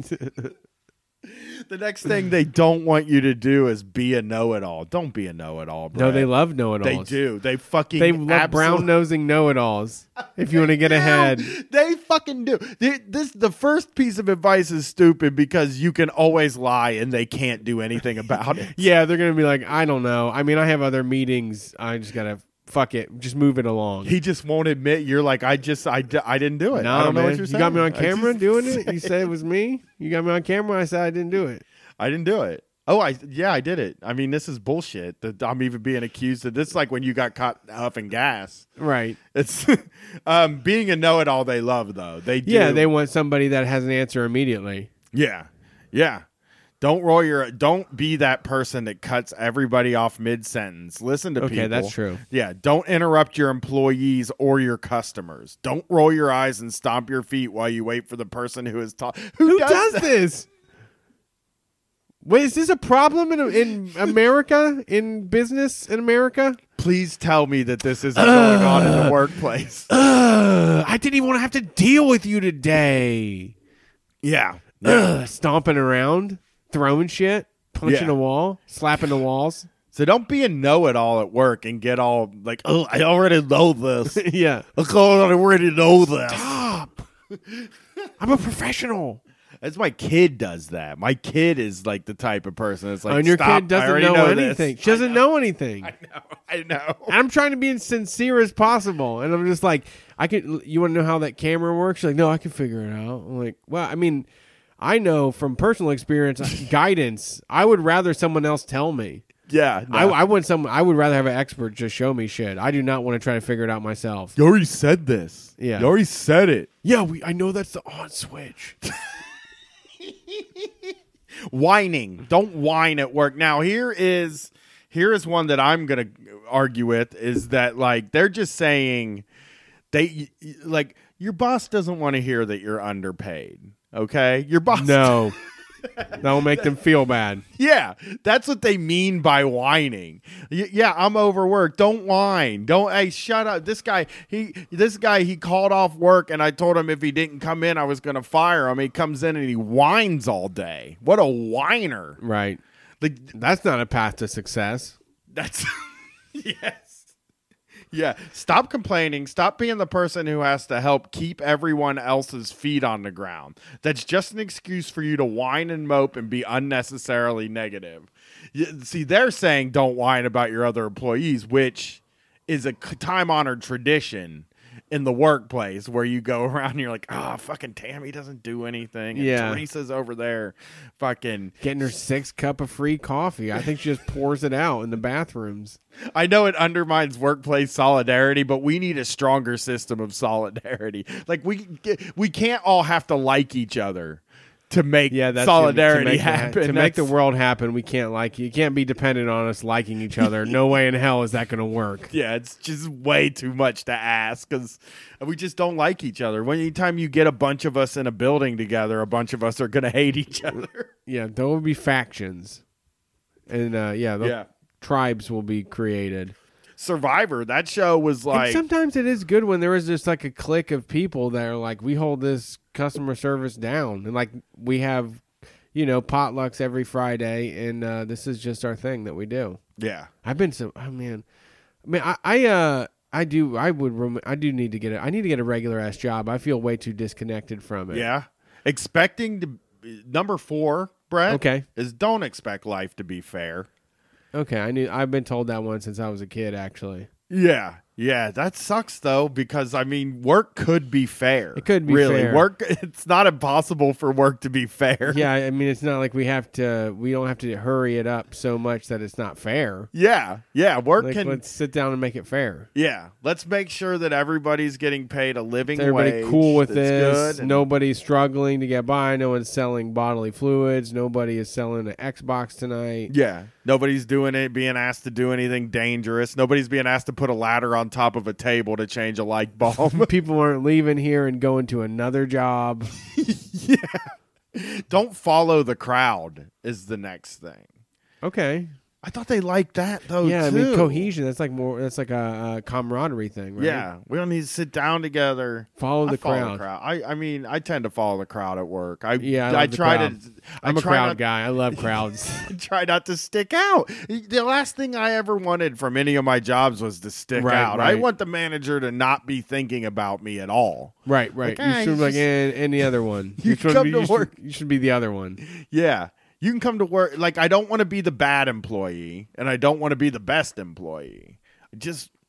The next thing they don't want you to do is be a know-it-all. Don't be a know-it-all, bro. No, they love know-it-alls. They do. They fucking They love absolute- brown-nosing know-it-alls. If you want to get do. ahead. They fucking do. They- This the first piece of advice is stupid because you can always lie and they can't do anything about it. Yeah, they're going to be like, I don't know. I mean, I have other meetings. I just got to fuck it, just move it along. He just won't admit. You're like, I just, I, d- I didn't do it. No, I don't man. know what you're saying. You got me on I camera just- doing it? You said it was me? You got me on camera? I said I didn't do it. I didn't do it. Oh, I yeah, I did it. I mean, this is bullshit. That I'm even being accused of this. Is like when you got caught huffing gas. Right. It's um, being a know-it-all. They love though. They do. Yeah, they want somebody that has an answer immediately. Yeah, yeah. Don't roll your. Don't be that person that cuts everybody off mid-sentence. Listen to Okay, people. that's true. Yeah, don't interrupt your employees or your customers. Don't roll your eyes and stomp your feet while you wait for the person who is talking. Who, Who does, does that? this? Wait, is this a problem in in America, in business in America? Please tell me that this isn't going on in the workplace. Ugh, I didn't even want to have to deal with you today. Yeah. Ugh, stomping around, throwing shit, punching Yeah. a wall, slapping the walls. So don't be a know-it-all at work and get all like, oh, I already know this. Yeah. I already know this. Stop. I'm a professional. That's my kid does that. My kid is like the type of person that's like, and your stop, kid I doesn't already know, know anything. this. She doesn't I know. anything. I know. I know. And I'm trying to be as sincere as possible. And I'm just like, I could. You want to know how that camera works? She's like, no, I can figure it out. I'm like, well, I mean, I know from personal experience, guidance. I would rather someone else tell me. Yeah. I, no. I want some. I would rather have an expert just show me shit. I do not want to try to figure it out myself. You already said this. Yeah. You already said it. Yeah, we. I know that's the on switch. Whining. Don't whine at work. Now here is here is one that I'm gonna argue with is that like they're just saying they like your boss doesn't want to hear that you're underpaid. Okay, your boss. No, that will make them feel bad. Yeah, that's what they mean by whining. Y- yeah, I'm overworked. Don't whine. Don't. Hey, shut up. This guy. He. This guy. He called off work, and I told him if he didn't come in, I was going to fire him. He comes in and he whines all day. What a whiner. Right. Like That's not a path to success. that's. Yes. Yeah. Stop complaining. Stop being the person who has to help keep everyone else's feet on the ground. That's just an excuse for you to whine and mope and be unnecessarily negative. You, see, they're saying don't whine about your other employees, which is a time-honored tradition in the workplace where you go around and you're like, oh, fucking Tammy doesn't do anything. And Yeah. Teresa's over there fucking. Getting her sixth cup of free coffee. I think she just pours it out in the bathrooms. I know it undermines workplace solidarity, but we need a stronger system of solidarity. Like we we can't all have to like each other to make Yeah, that's solidarity to make happen. The, to make the That's- world happen, we can't like you. You can't be dependent on us liking each other. No way in hell is that going to work. Yeah, it's just way too much to ask because we just don't like each other. When anytime you get a bunch of us in a building together, a bunch of us are going to hate each other. Yeah, there will be factions, and uh, yeah, the Yeah. tribes will be created. Survivor, that show was like, and sometimes it is good when there is just like a clique of people that are like, we hold this customer service down, and like we have, you know, potlucks every Friday, and uh, this is just our thing that we do. yeah, I've been so, oh man, I mean, I, I, uh, I do, I would, rem- I do need to get it. I need to get a regular ass job. I feel way too disconnected from it. yeah. Expecting to number four, Brett. Okay. Is don't expect life to be fair. Okay. I knew. I've been told that one since I was a kid. Actually. Yeah, yeah, that sucks though because I mean, work could be fair. It could be really fair. work. It's not impossible for work to be fair. Yeah. I mean, it's not like we have to. We don't have to hurry it up so much that it's not fair. yeah, yeah. Work Like, can. let's sit down and make it fair. Yeah, let's make sure that everybody's getting paid a living Is everybody wage. cool with that's this? good and- Nobody's struggling to get by. No one's selling bodily fluids. Nobody is selling an Xbox tonight. Yeah, nobody's doing it, being asked to do anything dangerous. Nobody's being asked to put a ladder on top of a table to change a light bulb. People aren't leaving here and going to another job. Yeah. Don't follow the crowd is the next thing. Okay. I thought they liked that though. Yeah, too. I mean cohesion. That's like more. That's like a, a camaraderie thing, right? Yeah, we don't need to sit down together. Follow the I follow crowd. the crowd. I, I mean, I tend to follow the crowd at work. I Yeah, I I, love the try crowd. to. I'm I a try crowd not, guy. I love crowds. I try not to stick out. The last thing I ever wanted from any of my jobs was to stick Right, out. I right. want the manager to not be thinking about me at all. right, right. Like, ah, you should you be like just- any, any other one. You should come be, to you should- work. you should be the other one. Yeah. You can come to work. Like, I don't want to be the bad employee, and I don't want to be the best employee. I just,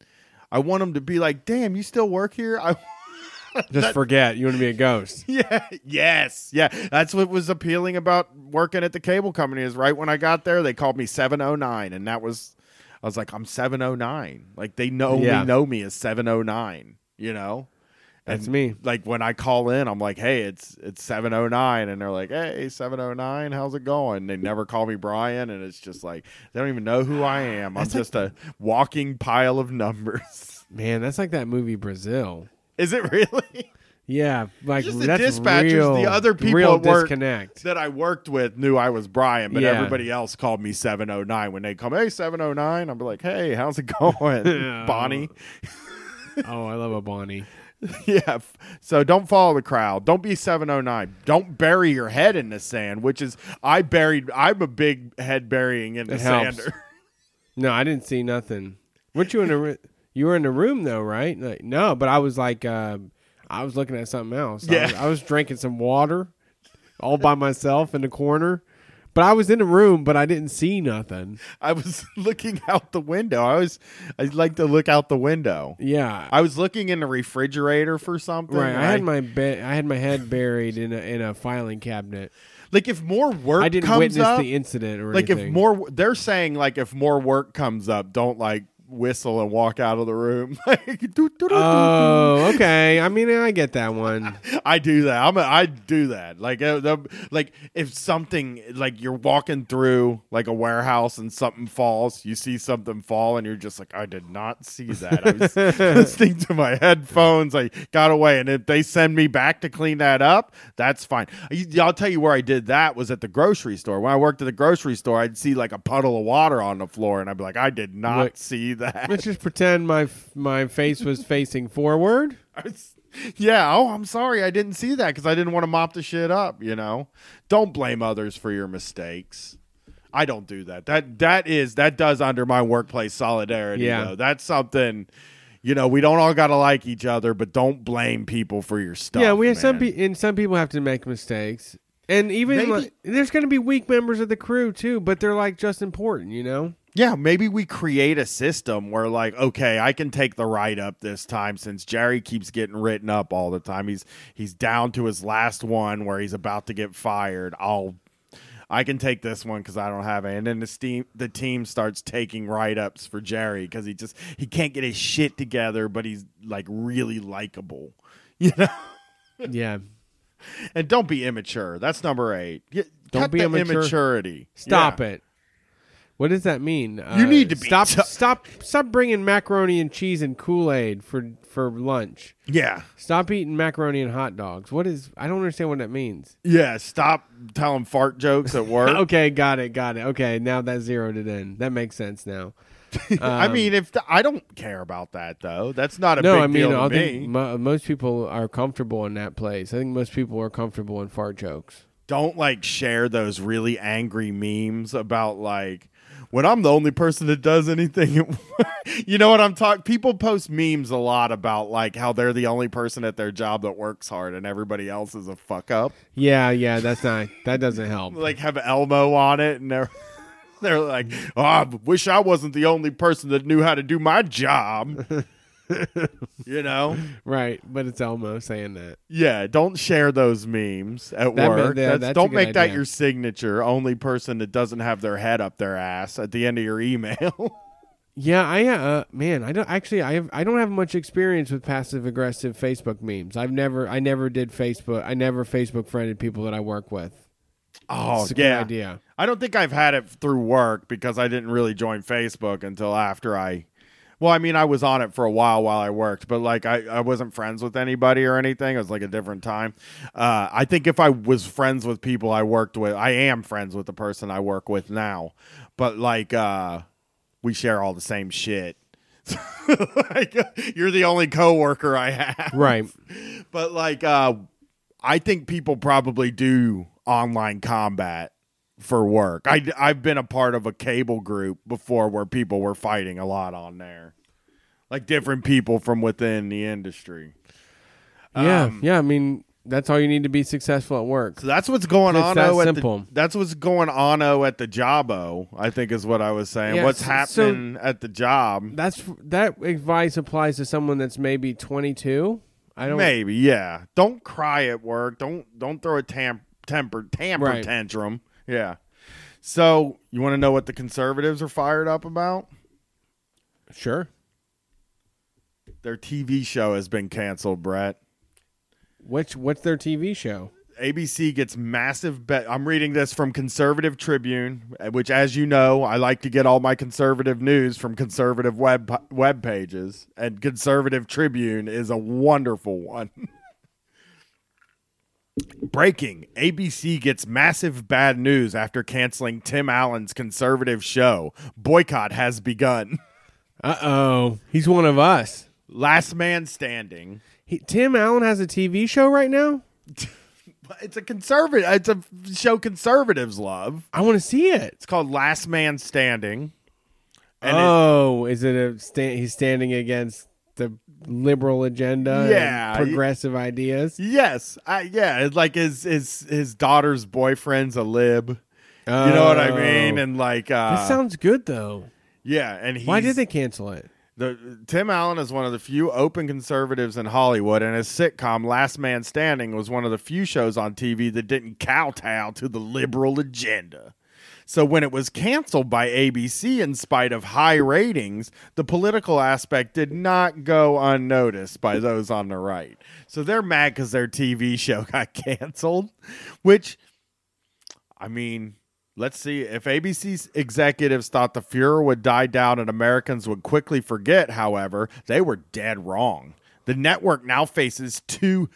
I want them to be like, damn, you still work here? I Just that, forget. You want to be a ghost. Yeah. Yes. Yeah. That's what was appealing about working at the cable company is right when I got there, they called me seven oh nine. And that was, I was like, I'm seven oh nine. Like they know Yeah. me, know me as seven oh nine, you know? That's And, me. Like when I call in, I'm like, hey, it's it's seven oh nine. And they're like, hey, seven oh nine, how's it going? They never call me Brian. And it's just like, they don't even know who I am. I'm That's just a walking pile of numbers. Man, that's like that movie Brazil. Is it really? Yeah, like Just the that's dispatchers, real, the other people real at work disconnect. that I worked with knew I was Brian, but Yeah. everybody else called me seven oh nine. When they come, hey, seven oh nine, I'll be like, hey, how's it going, Bonnie? Oh, I love a Bonnie. Yeah. So don't follow the crowd. Don't be seven oh nine. Don't bury your head in the sand, which is I buried. I'm a big head burying in the It helps. sander. No, I didn't see nothing. Weren't you in a? ro- You were in the room though, right? Like, no, but I was like, uh, I was looking at something else. I Yeah. was, I was drinking some water, all by myself in the corner. But I was in the room, but I didn't see nothing. I was looking out the window. I was. I like to look out the window. Yeah, I was looking in the refrigerator for something. right. and I had my be- I had my head buried in a in a filing cabinet. like if more work I didn't comes witness up, the incident or like anything. if more they're saying like if more work comes up, don't like whistle and walk out of the room. Like, doo, doo, doo, doo, Oh, okay. I mean, I get that one. doo. I do that. I'm a, I do that. Like uh, the, like if something like you're walking through like a warehouse and something falls, you see something fall and you're just like, I did not see that. I was listening to my headphones. I got away, and if they send me back to clean that up, that's fine. I- I'll tell you where I did that was at the grocery store. When I worked at the grocery store, I'd see like a puddle of water on the floor, and I'd be like, I did not Look, see that. Let's just pretend my f- my face was facing forward. I was- yeah, oh, I'm sorry. I didn't see that because I didn't want to mop the shit up, you know? Don't blame others for your mistakes. I don't do that. That That is, that does under my workplace solidarity, Yeah. though. That's something, you know, we don't all got to like each other, but don't blame people for your stuff. Yeah, we have some man. people, and some people have to make mistakes, and even Maybe- like, there's going to be weak members of the crew too, but they're like just important, you know. Yeah, maybe we create a system where, like, okay, I can take the write up this time since Jerry keeps getting written up all the time. He's he's down to his last one where he's about to get fired. I'll I can take this one because I don't have it. And then the steam the team starts taking write ups for Jerry because he just he can't get his shit together, but he's like really likable, you know. Yeah, And don't be immature. That's number eight. Yeah, Don't cut be the immature. immaturity. stop Yeah. it. What does that mean? Uh, You need to be stop. t- stop. Stop bringing macaroni and cheese and Kool-Aid for for lunch. Yeah. Stop eating macaroni and hot dogs. What is? I don't understand what that means. Yeah. Stop telling fart jokes at work. Okay, got it, got it. Okay, now that zeroed it in. That makes sense now. I Um, mean, if the, I don't care about that though, that's not a no, big I mean, deal to I me. think mo- most people are comfortable in that place. I think most people are comfortable in fart jokes. Don't like share those really angry memes about like when I'm the only person that does anything. At work. You know what I'm talking? People post memes a lot about like how they're the only person at their job that works hard and everybody else is a fuck up. Yeah, yeah, that's not. That doesn't help. Like have Elmo on it and they're. They're like, oh, I wish I wasn't the only person that knew how to do my job. You know? Right, but it's Elmo saying that. Yeah, don't share those memes at That work. ma- yeah, That's, that's a don't good make that idea. your signature. Only person that doesn't have their head up their ass at the end of your email. Yeah, I uh, man, I don't actually. I have. I don't have much experience with passive aggressive Facebook memes. I've never. I never did Facebook. I never Facebook friended people that I work with. Oh, It's a good yeah. idea. I don't think I've had it through work because I didn't really join Facebook until after I. Well, I mean, I was on it for a while while I worked, but like I, I wasn't friends with anybody or anything. It was like a different time. Uh, I think if I was friends with people I worked with, I am friends with the person I work with now. But like, uh, we share all the same shit. Like, you're the only coworker I have, Right. But like, uh, I think people probably do online combat for work. I, I've been a part of a cable group before where people were fighting a lot on there. Like different people from within the industry. Yeah, Um, yeah. I mean, That's all you need to be successful at work. So that's what's going It's on. that At simple. the, that's what's going on at the job-o, I think is what I was saying. Yeah, what's so- happening at the job? That's that advice applies to someone that's maybe twenty-two. I don't. Maybe, yeah. Don't cry at work. Don't don't throw a tam- temper tamper Right. tantrum. Yeah. So you want to know what the conservatives are fired up about? Sure. Their T V show has been canceled, Brett. Which what's their T V show? A B C gets massive bet. I'm reading this from Conservative Tribune, which, as you know, I like to get all my conservative news from conservative web web pages, and Conservative Tribune is a wonderful one. Breaking: A B C gets massive bad news after canceling Tim Allen's conservative show. Boycott has begun. Uh oh, he's one of us. Last man standing. He, Tim Allen has a T V show right now. It's a conservative. It's a show conservatives love. I want to see it. It's called Last Man Standing. And it- oh, is it a stand? He's standing against the liberal agenda, Yeah. and progressive ideas. Yes, I, yeah. It's like his his his daughter's boyfriend's a lib. You know what I mean? And like, uh, This sounds good though. yeah. And he's, Why did they cancel it? The Tim Allen is one of the few open conservatives in Hollywood, and his sitcom Last Man Standing was one of the few shows on T V that didn't kowtow to the liberal agenda. So when it was canceled by A B C in spite of high ratings, the political aspect did not go unnoticed by those on the right. So they're mad because their T V show got canceled, which, I mean, let's see. If A B C's executives thought the furor would die down and Americans would quickly forget, however, they were dead wrong. The network now faces two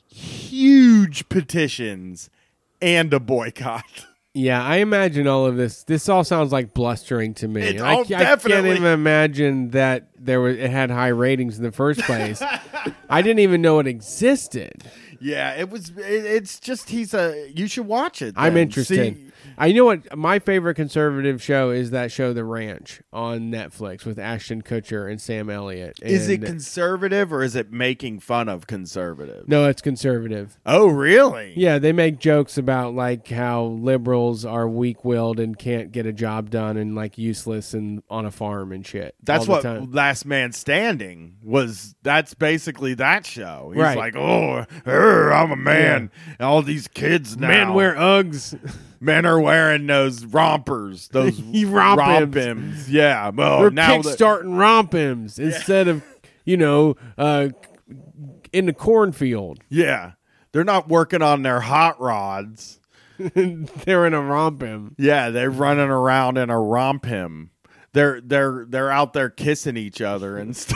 huge petitions and a boycott. Yeah, I imagine all of this. This all sounds like blustering to me. It- I, oh, I can't definitely. even imagine that there was it had high ratings in the first place. I didn't even know it existed. Yeah, it was. It, it's just he's a. You should watch it. I'm then. interested. See, I you know what my favorite conservative show is that show The Ranch on Netflix with Ashton Kutcher and Sam Elliott. is it And- conservative or is it making fun of conservative? No, it's conservative. Oh, really? Yeah, they make jokes about like how liberals are weak-willed and can't get a job done and like useless and on a farm and shit. That's all the what time. Last Man Standing was. That's basically that show. He's Right. like, oh, er, I'm a man. And all these kids now. Men wear Uggs. Men are wearing those rompers, those You romp romp hims. hims. Yeah. Well, We're now that- kickstarting rompims instead of, you know, uh, in the cornfield. yeah, they're not working on their hot rods. They're in a rompim. Yeah, they're running around in a romp him. They're they're they're out there kissing each other instead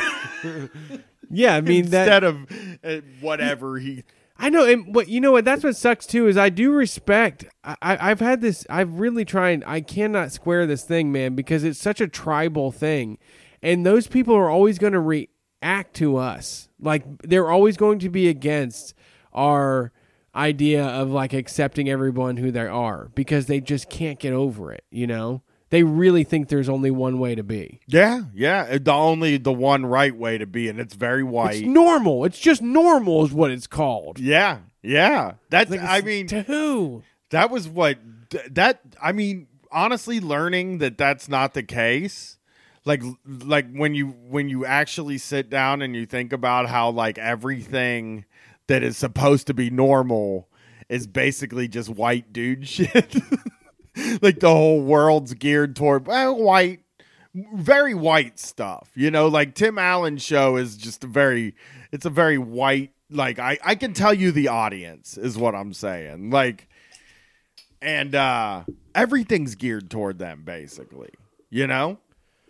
Yeah, I mean that. instead of uh, whatever he. I know, and what you know what that's what sucks too is I do respect. I, I I've had this. I've really tried. I cannot square this thing, man, because it's such a tribal thing, and those people are always going to react to us. Like they're always going to be against our idea of like accepting everyone who they are because they just can't get over it. You know, they really think there's only one way to be. Yeah, yeah, the only the one right way to be, and it's very white. It's normal. It's just normal, is what it's called. yeah, yeah. That's Like, I it's- mean to who? that was what that I mean honestly learning that that's not the case. Like like when you when you actually sit down and you think about how like everything that is supposed to be normal is basically just white dude shit. Like the whole world's geared toward well, white, very white stuff. You know, like Tim Allen's show is just a very, it's a very white, like I, I can tell you the audience is what I'm saying. Like, and uh, everything's geared toward them basically, you know?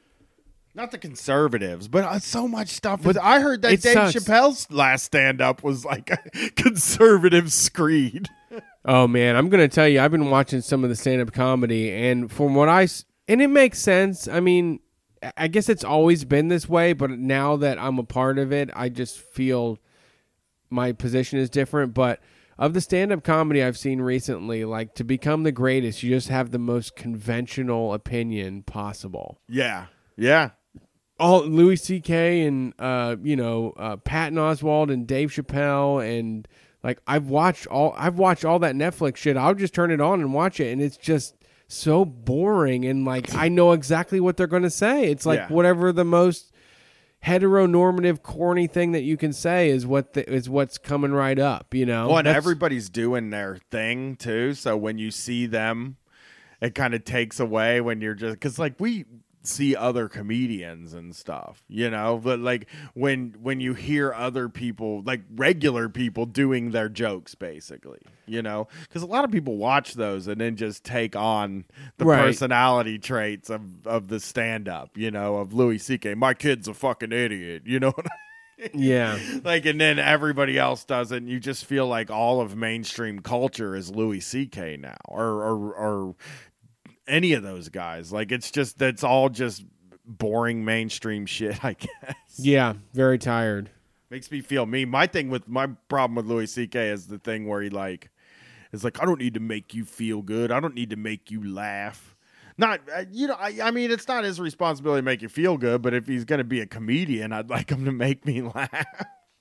Not the conservatives, but uh, so much stuff. But I heard that it Dave sucks. Chappelle's last stand-up was like a conservative screed. Oh man, I'm gonna tell you, I've been watching some of the stand-up comedy, and from what I s- and it makes sense. I mean, I- I guess it's always been this way, but now that I'm a part of it, I just feel my position is different. But of the stand-up comedy I've seen recently, like to become the greatest, you just have the most conventional opinion possible. Yeah, yeah. All Louis C K and uh, you know uh, Patton Oswalt and Dave Chappelle and Like I've watched all I've watched all that Netflix shit. I'll just turn it on and watch it, and it's just so boring. And like I know exactly what they're going to say. It's like Yeah. whatever the most heteronormative, corny thing that you can say is what the, is what's coming right up. You know, Well, and That's- everybody's doing their thing too. So when you see them, it kind of takes away when you're just because like we see other comedians and stuff, you know. But like when when you hear other people, like regular people, doing their jokes, basically, you know, because a lot of people watch those and then just take on the Right. personality traits of of the stand up, you know, of Louis C K. My kid's a fucking idiot, you know. What I yeah. like, and then everybody else does it, and you just feel like all of mainstream culture is Louis C K now, or or, or any of those guys. Like, it's just that's all just boring mainstream shit, I guess. Yeah, very tired. Makes me feel me. My thing with my problem with Louis C K is the thing where he like is like, I don't need to make you feel good. I don't need to make you laugh. Not, uh, you know, I, I mean, it's not his responsibility to make you feel good, but if he's going to be a comedian, I'd like him to make me laugh.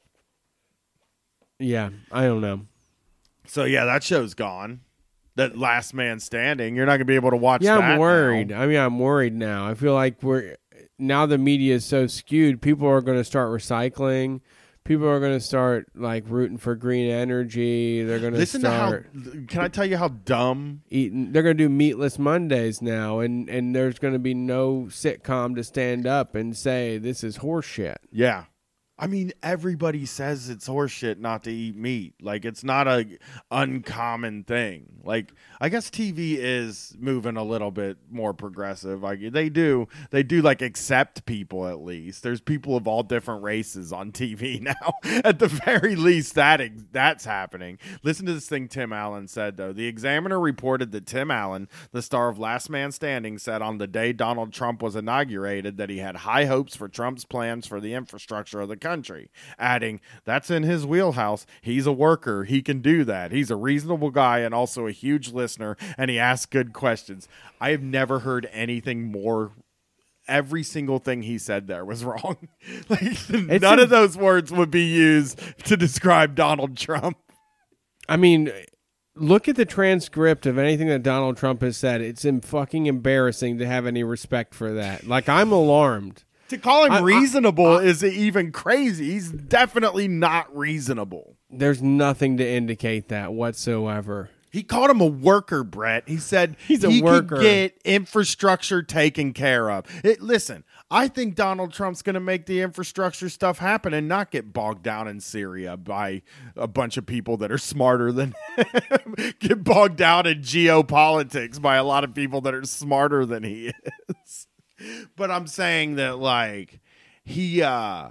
Yeah, I don't know. So yeah, that show's gone. That Last Man Standing. You're not gonna be able to watch. Yeah, that I'm worried. now. I mean, I'm worried now. I feel like we're now the media is so skewed. People are going to start recycling. People are going to start like rooting for green energy. They're going to Listen start to how. Can I tell you how dumb? eating. They're going to do meatless Mondays now, and and there's going to be no sitcom to stand up and say this is horseshit. Yeah. I mean, everybody says it's horseshit not to eat meat. Like, it's not a uncommon thing. Like, I guess T V is moving a little bit more progressive. Like, they do, they do like accept people at least. There's people of all different races on T V now. At the very least, that that's happening. Listen to this thing Tim Allen said though. The Examiner reported that Tim Allen, the star of Last Man Standing, said on the day Donald Trump was inaugurated that he had high hopes for Trump's plans for the infrastructure of the country, adding, that's in his wheelhouse. He's a worker. He can do that. He's a reasonable guy and also a huge listener, and he asks good questions. I have never heard anything more. Every single thing he said there was wrong. Like, none a- of those words would be used to describe Donald Trump. I mean, look at the transcript of anything that Donald Trump has said. It's em- fucking embarrassing to have any respect for that. Like, I'm alarmed. To call him I- I- reasonable is even crazy. He's definitely not reasonable. There's nothing to indicate that whatsoever. He called him a worker, Brett. He said He's a he worker. could get infrastructure taken care of. It, listen, I think Donald Trump's going to make the infrastructure stuff happen and not get bogged down in Syria by a bunch of people that are smarter than him. Get bogged down in geopolitics by a lot of people that are smarter than he is. But I'm saying that, like, he uh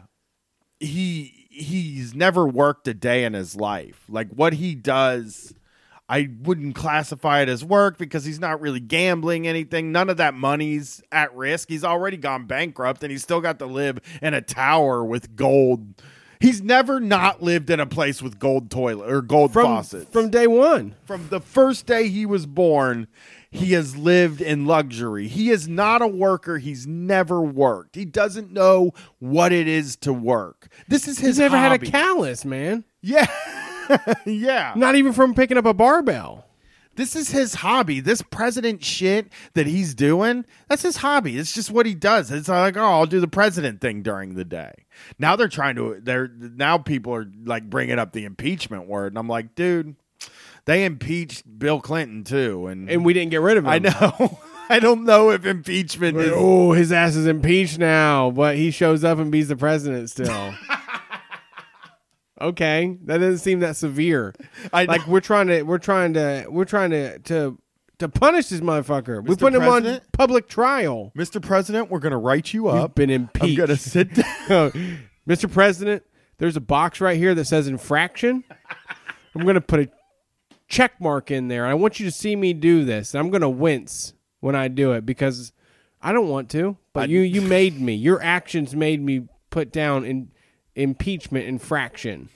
he he's never worked a day in his life. Like, what he does, I wouldn't classify it as work because he's not really gambling anything. None of that money's at risk. He's already gone bankrupt and he's still got to live in a tower with gold. He's never not lived in a place with gold toilet or gold From, faucets. from day one. From the first day he was born, he has lived in luxury. He is not a worker. He's never worked. He doesn't know what it is to work. This is his He's never hobby. had a callus, man. Yeah. Yeah. Not even from picking up a barbell. This is his hobby. This president shit that he's doing, that's his hobby. It's just what he does. It's like, oh, I'll do the president thing during the day. Now they're trying to, they're, now people are like bringing up the impeachment word. And I'm like, dude, they impeached Bill Clinton too. And, And we didn't get rid of him. I know. I don't know if impeachment Like, is. oh, his ass is impeached now, but he shows up and beats the president still. Okay, that doesn't seem that severe. I Like we're trying to, we're trying to, we're trying to to to punish this motherfucker. We Mister put him on President? public trial. Mister President, we're going to write you You've up. been I'm impeached. going to sit down. Mister President, there's a box right here that says infraction. I'm going to put a check mark in there. I want you to see me do this. I'm going to wince when I do it because I don't want to, but I- you you made me. Your actions made me put down in impeachment infraction.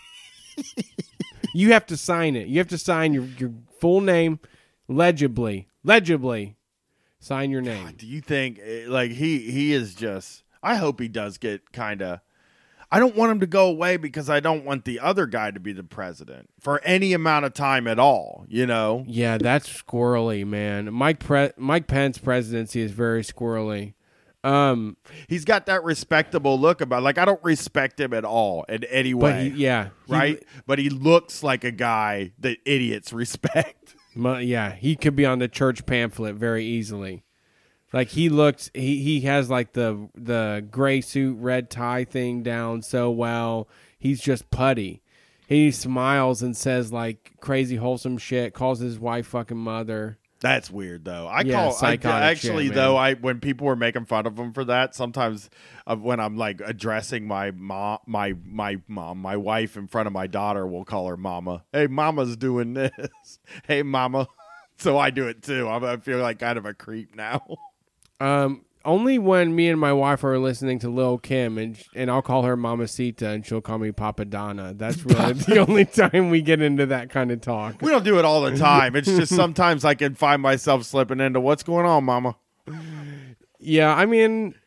You have to sign it. You have to sign your, your full name legibly. Legibly. Sign your name. Do you think, eh, like, he, he is just, I hope he does get kind of, I don't want him to go away because I don't want the other guy to be the president for any amount of time at all, you know? Yeah, that's squirrely, man. Mike Pre- Mike Pence presidency is very squirrely. Um, He's got that respectable look about, like, I don't respect him at all in any but way, he, yeah, he- right? But he looks like a guy that idiots respect. mu- yeah, he could be on the church pamphlet very easily. Like he looks, he, he has like the the gray suit, red tie thing down so well. He's just putty. He smiles and says like crazy wholesome shit. Calls his wife fucking mother. That's weird, though. I Yeah, call I, psychotic actually shit, though. man. I when people were making fun of him for that, sometimes uh, when I'm like addressing my mom, my my mom, my wife in front of my daughter, we'll call her Mama. Hey, Mama's doing this. Hey, Mama. So I do it too. I'm, I feel like kind of a creep now. Um, only when me and my wife are listening to Lil Kim, and and I'll call her Mamacita, and she'll call me Papa Donna. That's really the only time we get into that kind of talk. We don't do it all the time. It's just sometimes I can find myself slipping into what's going on, Mama. Yeah, I mean,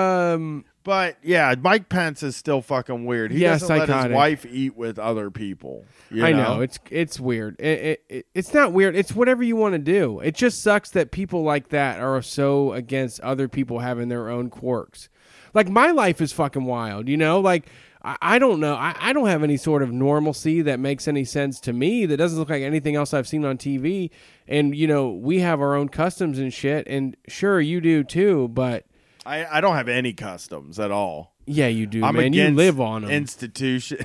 um, But yeah, Mike Pence is still fucking weird. He Yeah, doesn't let psychotic. his wife eat with other people. You I know? know it's it's weird. It, it, it it's not weird. It's whatever you want to do. It just sucks that people like that are so against other people having their own quirks. Like my life is fucking wild. You know, like. I I don't know. I, I don't have any sort of normalcy that makes any sense to me that doesn't look like anything else I've seen on T V. And, you know, we have our own customs and shit. And sure, you do too. But I, I don't have any customs at all. yeah, you do, I'm man. You against live on them. institution.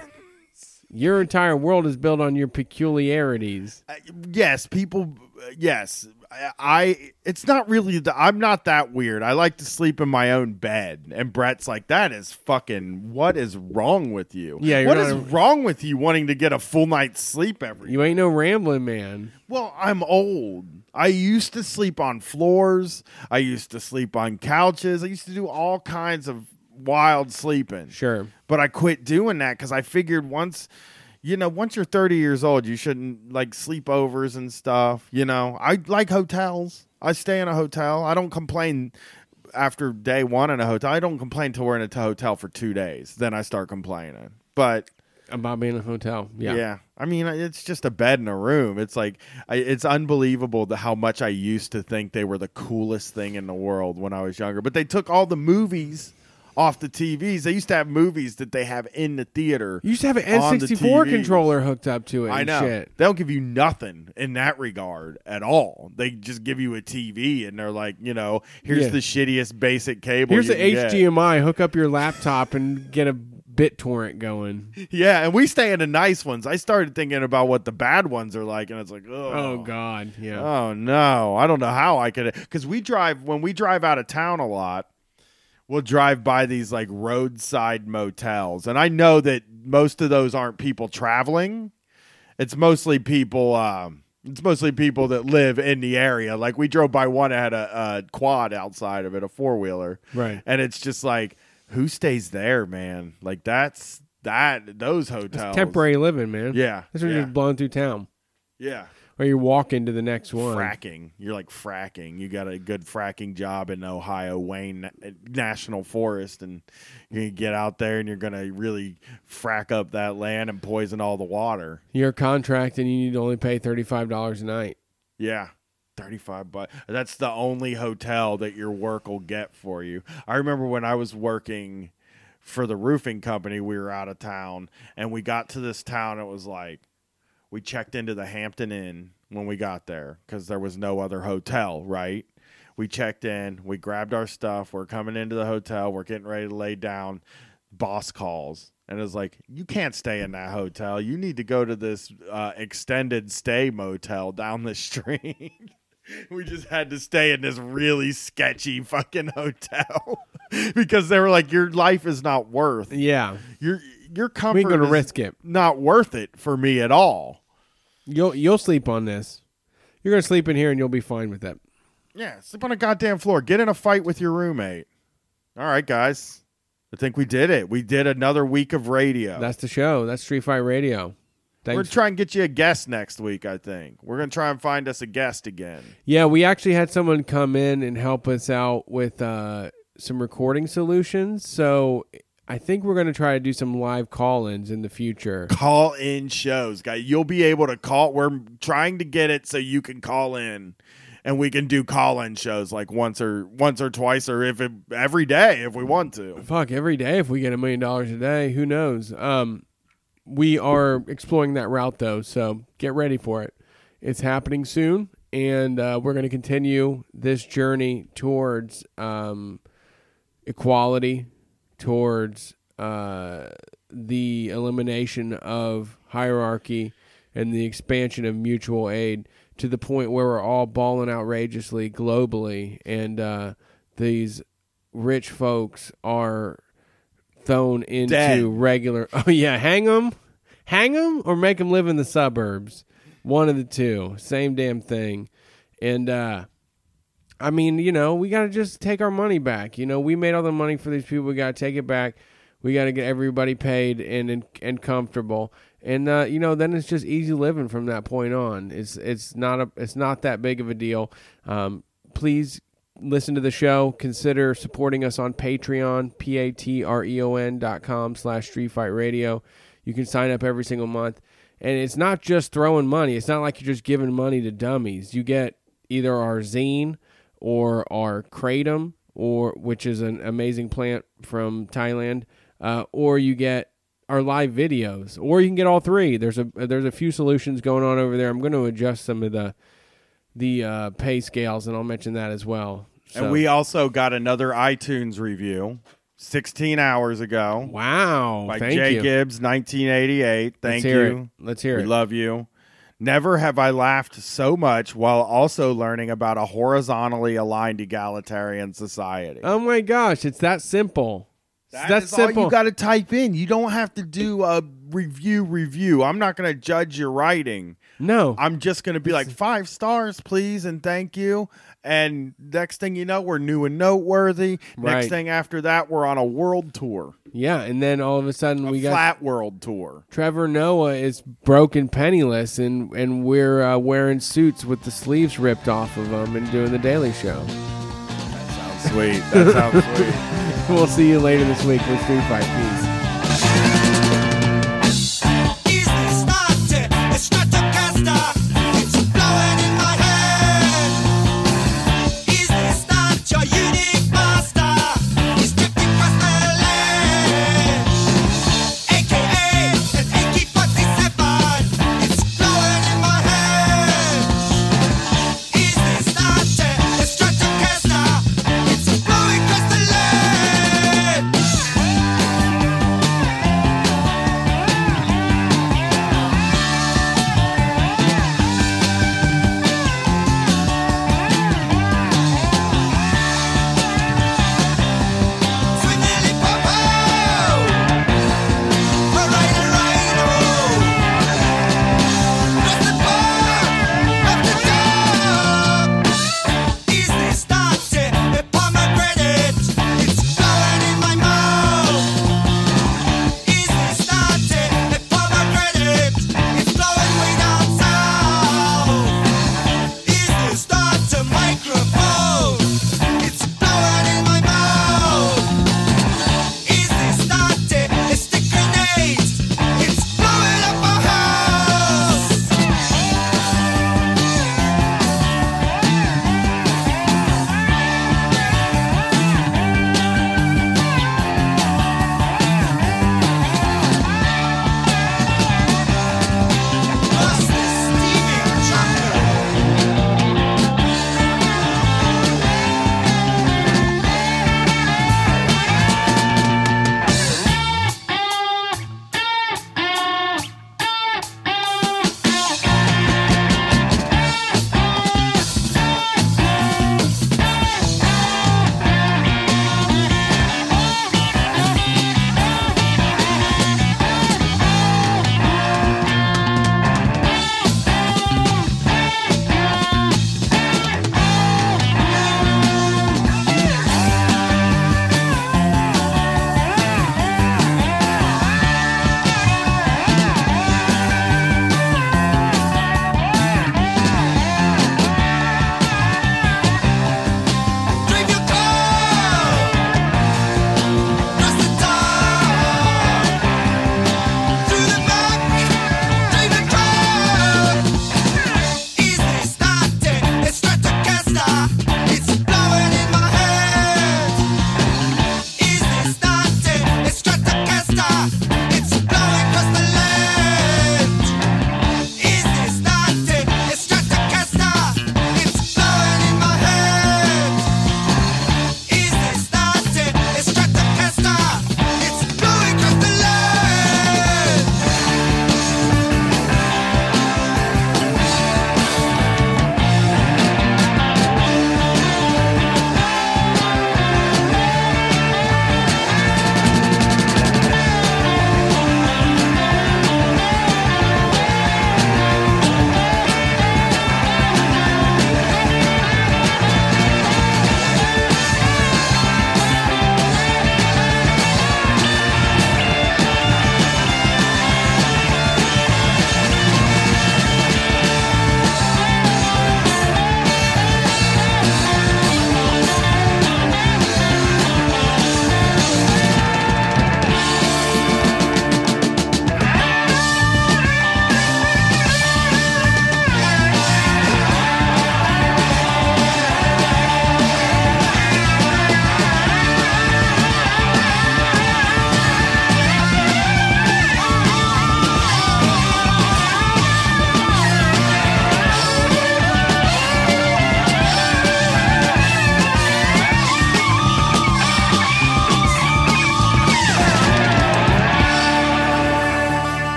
Your entire world is built on your peculiarities. Uh, yes, people. uh, Yes, I, I. It's not really. The, I'm not that weird. I like to sleep in my own bed, and Brett's like, "That is fucking. What is wrong with you? Yeah, you're what not is a- wrong with you wanting to get a full night's sleep every? You ain't no rambling man. Well, I'm old. I used to sleep on floors. I used to sleep on couches. I used to do all kinds of wild sleeping. Sure. But I quit doing that because I figured once, you know, once you're thirty years old, you shouldn't like sleepovers and stuff. You know, I like hotels. I stay in a hotel. I don't complain after day one in a hotel. I don't complain till we're in a t- hotel for two days. Then I start complaining. But About being in a hotel. Yeah. yeah. I mean, it's just a bed in a room. It's like, I, it's unbelievable the, how much I used to think they were the coolest thing in the world when I was younger. But they took all the movies off the T Vs. They used to have movies that they have in the theater. You used to have an on N the sixty-four T Vs. controller hooked up to it. I and know. Shit. They don't give you nothing in that regard at all. They just give you a T V and they're like, you know, here's Yeah. the shittiest basic cable. Here's you the can get. H D M I. Hook up your laptop and get a BitTorrent going. Yeah, and we stay in the nice ones. I started thinking about what the bad ones are like, and it's like, oh, Oh God. Yeah. oh no, I don't know how I could. Because we drive when we drive out of town a lot, we'll drive by these like roadside motels, and I know that most of those aren't people traveling. It's mostly people. Um, it's mostly people that live in the area. Like we drove by one that had a, a quad outside of it, a four wheeler, Right. and it's just like, who stays there, man? Like that's that those hotels. Temporary living, man. Yeah, That's when yeah. you're just blowing through town. Yeah. Or you walk into the next one. Fracking. You're like fracking. You got a good fracking job in Ohio, Wayne Na- National Forest, and you're going to get out there and you're going to really frack up that land and poison all the water. You're contracted and you need to only pay thirty-five dollars a night. Yeah. thirty-five bucks. That's the only hotel that your work will get for you. I remember when I was working for the roofing company, we were out of town, and we got to this town. It was like, we checked into the Hampton Inn when we got there because there was no other hotel, right? We checked in. We grabbed our stuff. We're coming into the hotel. We're getting ready to lay down. Boss calls. And it's like, you can't stay in that hotel. You need to go to this uh, extended stay motel down the street. We just had to stay in this really sketchy fucking hotel because they were like, your life is not worth Yeah. your your comfort We ain't gonna is risk it. not worth it for me at all. You'll you'll sleep on this. You're gonna sleep in here and you'll be fine with that. Yeah, sleep on a goddamn floor. Get in a fight with your roommate. All right, guys. I think we did it. We did another week of radio. That's the show. That's Street Fight Radio. We're going Thanks. to try and get you a guest next week, I think. We're going to try and find us a guest again. Yeah, we actually had someone come in and help us out with uh, some recording solutions. So I think we're going to try to do some live call-ins in the future. Call in shows, guy. You'll be able to call. We're trying to get it so you can call in, and we can do call-in shows like once or once or twice, or if it, every day if we want to. Fuck, every day if we get a million dollars a day, who knows? Um, we are exploring that route though, so get ready for it. It's happening soon, and uh, we're going to continue this journey towards um, equality, towards uh, the elimination of hierarchy and the expansion of mutual aid to the point where we're all balling outrageously globally, and uh, these rich folks are thrown into Dead. regular... Oh, yeah, hang them, hang them, or make them live in the suburbs. One of the two. Same damn thing. And, uh... I mean, you know, we got to just take our money back. You know, we made all the money for these people. We got to take it back. We got to get everybody paid and and, and comfortable. And uh, you know, then it's just easy living from that point on. It's it's not a it's not that big of a deal. Um, please listen to the show. Consider supporting us on Patreon, P A T R E O N dot com slash Street Fight Radio. You can sign up every single month. And it's not just throwing money. It's not like you're just giving money to dummies. You get either our zine or our kratom, or which is an amazing plant from Thailand, uh, or you get our live videos, or you can get all three. There's a there's a few solutions going on over there. I'm going to adjust some of the the uh, pay scales, and I'll mention that as well. So. And we also got another iTunes review sixteen hours ago. Wow! By Thank Jay you. Gibbs, nineteen eighty-eight. Thank Let's hear you. It. Let's hear we it. We love you. Never have I laughed so much while also learning about a horizontally aligned egalitarian society. Oh my gosh, it's that simple. That That's is simple. all you got to type in. You don't have to do a review review. I'm not going to judge your writing. No. I'm just going to be like, five stars, please, and thank you. And next thing you know, we're new and noteworthy. Right. Next thing after that, we're on a world tour. Yeah, and then all of a sudden A we got flat world tour. Trevor Noah is broke and penniless, and, and we're uh, wearing suits with the sleeves ripped off of them and doing the Daily Show. That sounds sweet. That sounds sweet. We'll see you later this week with Street Fight. Peace.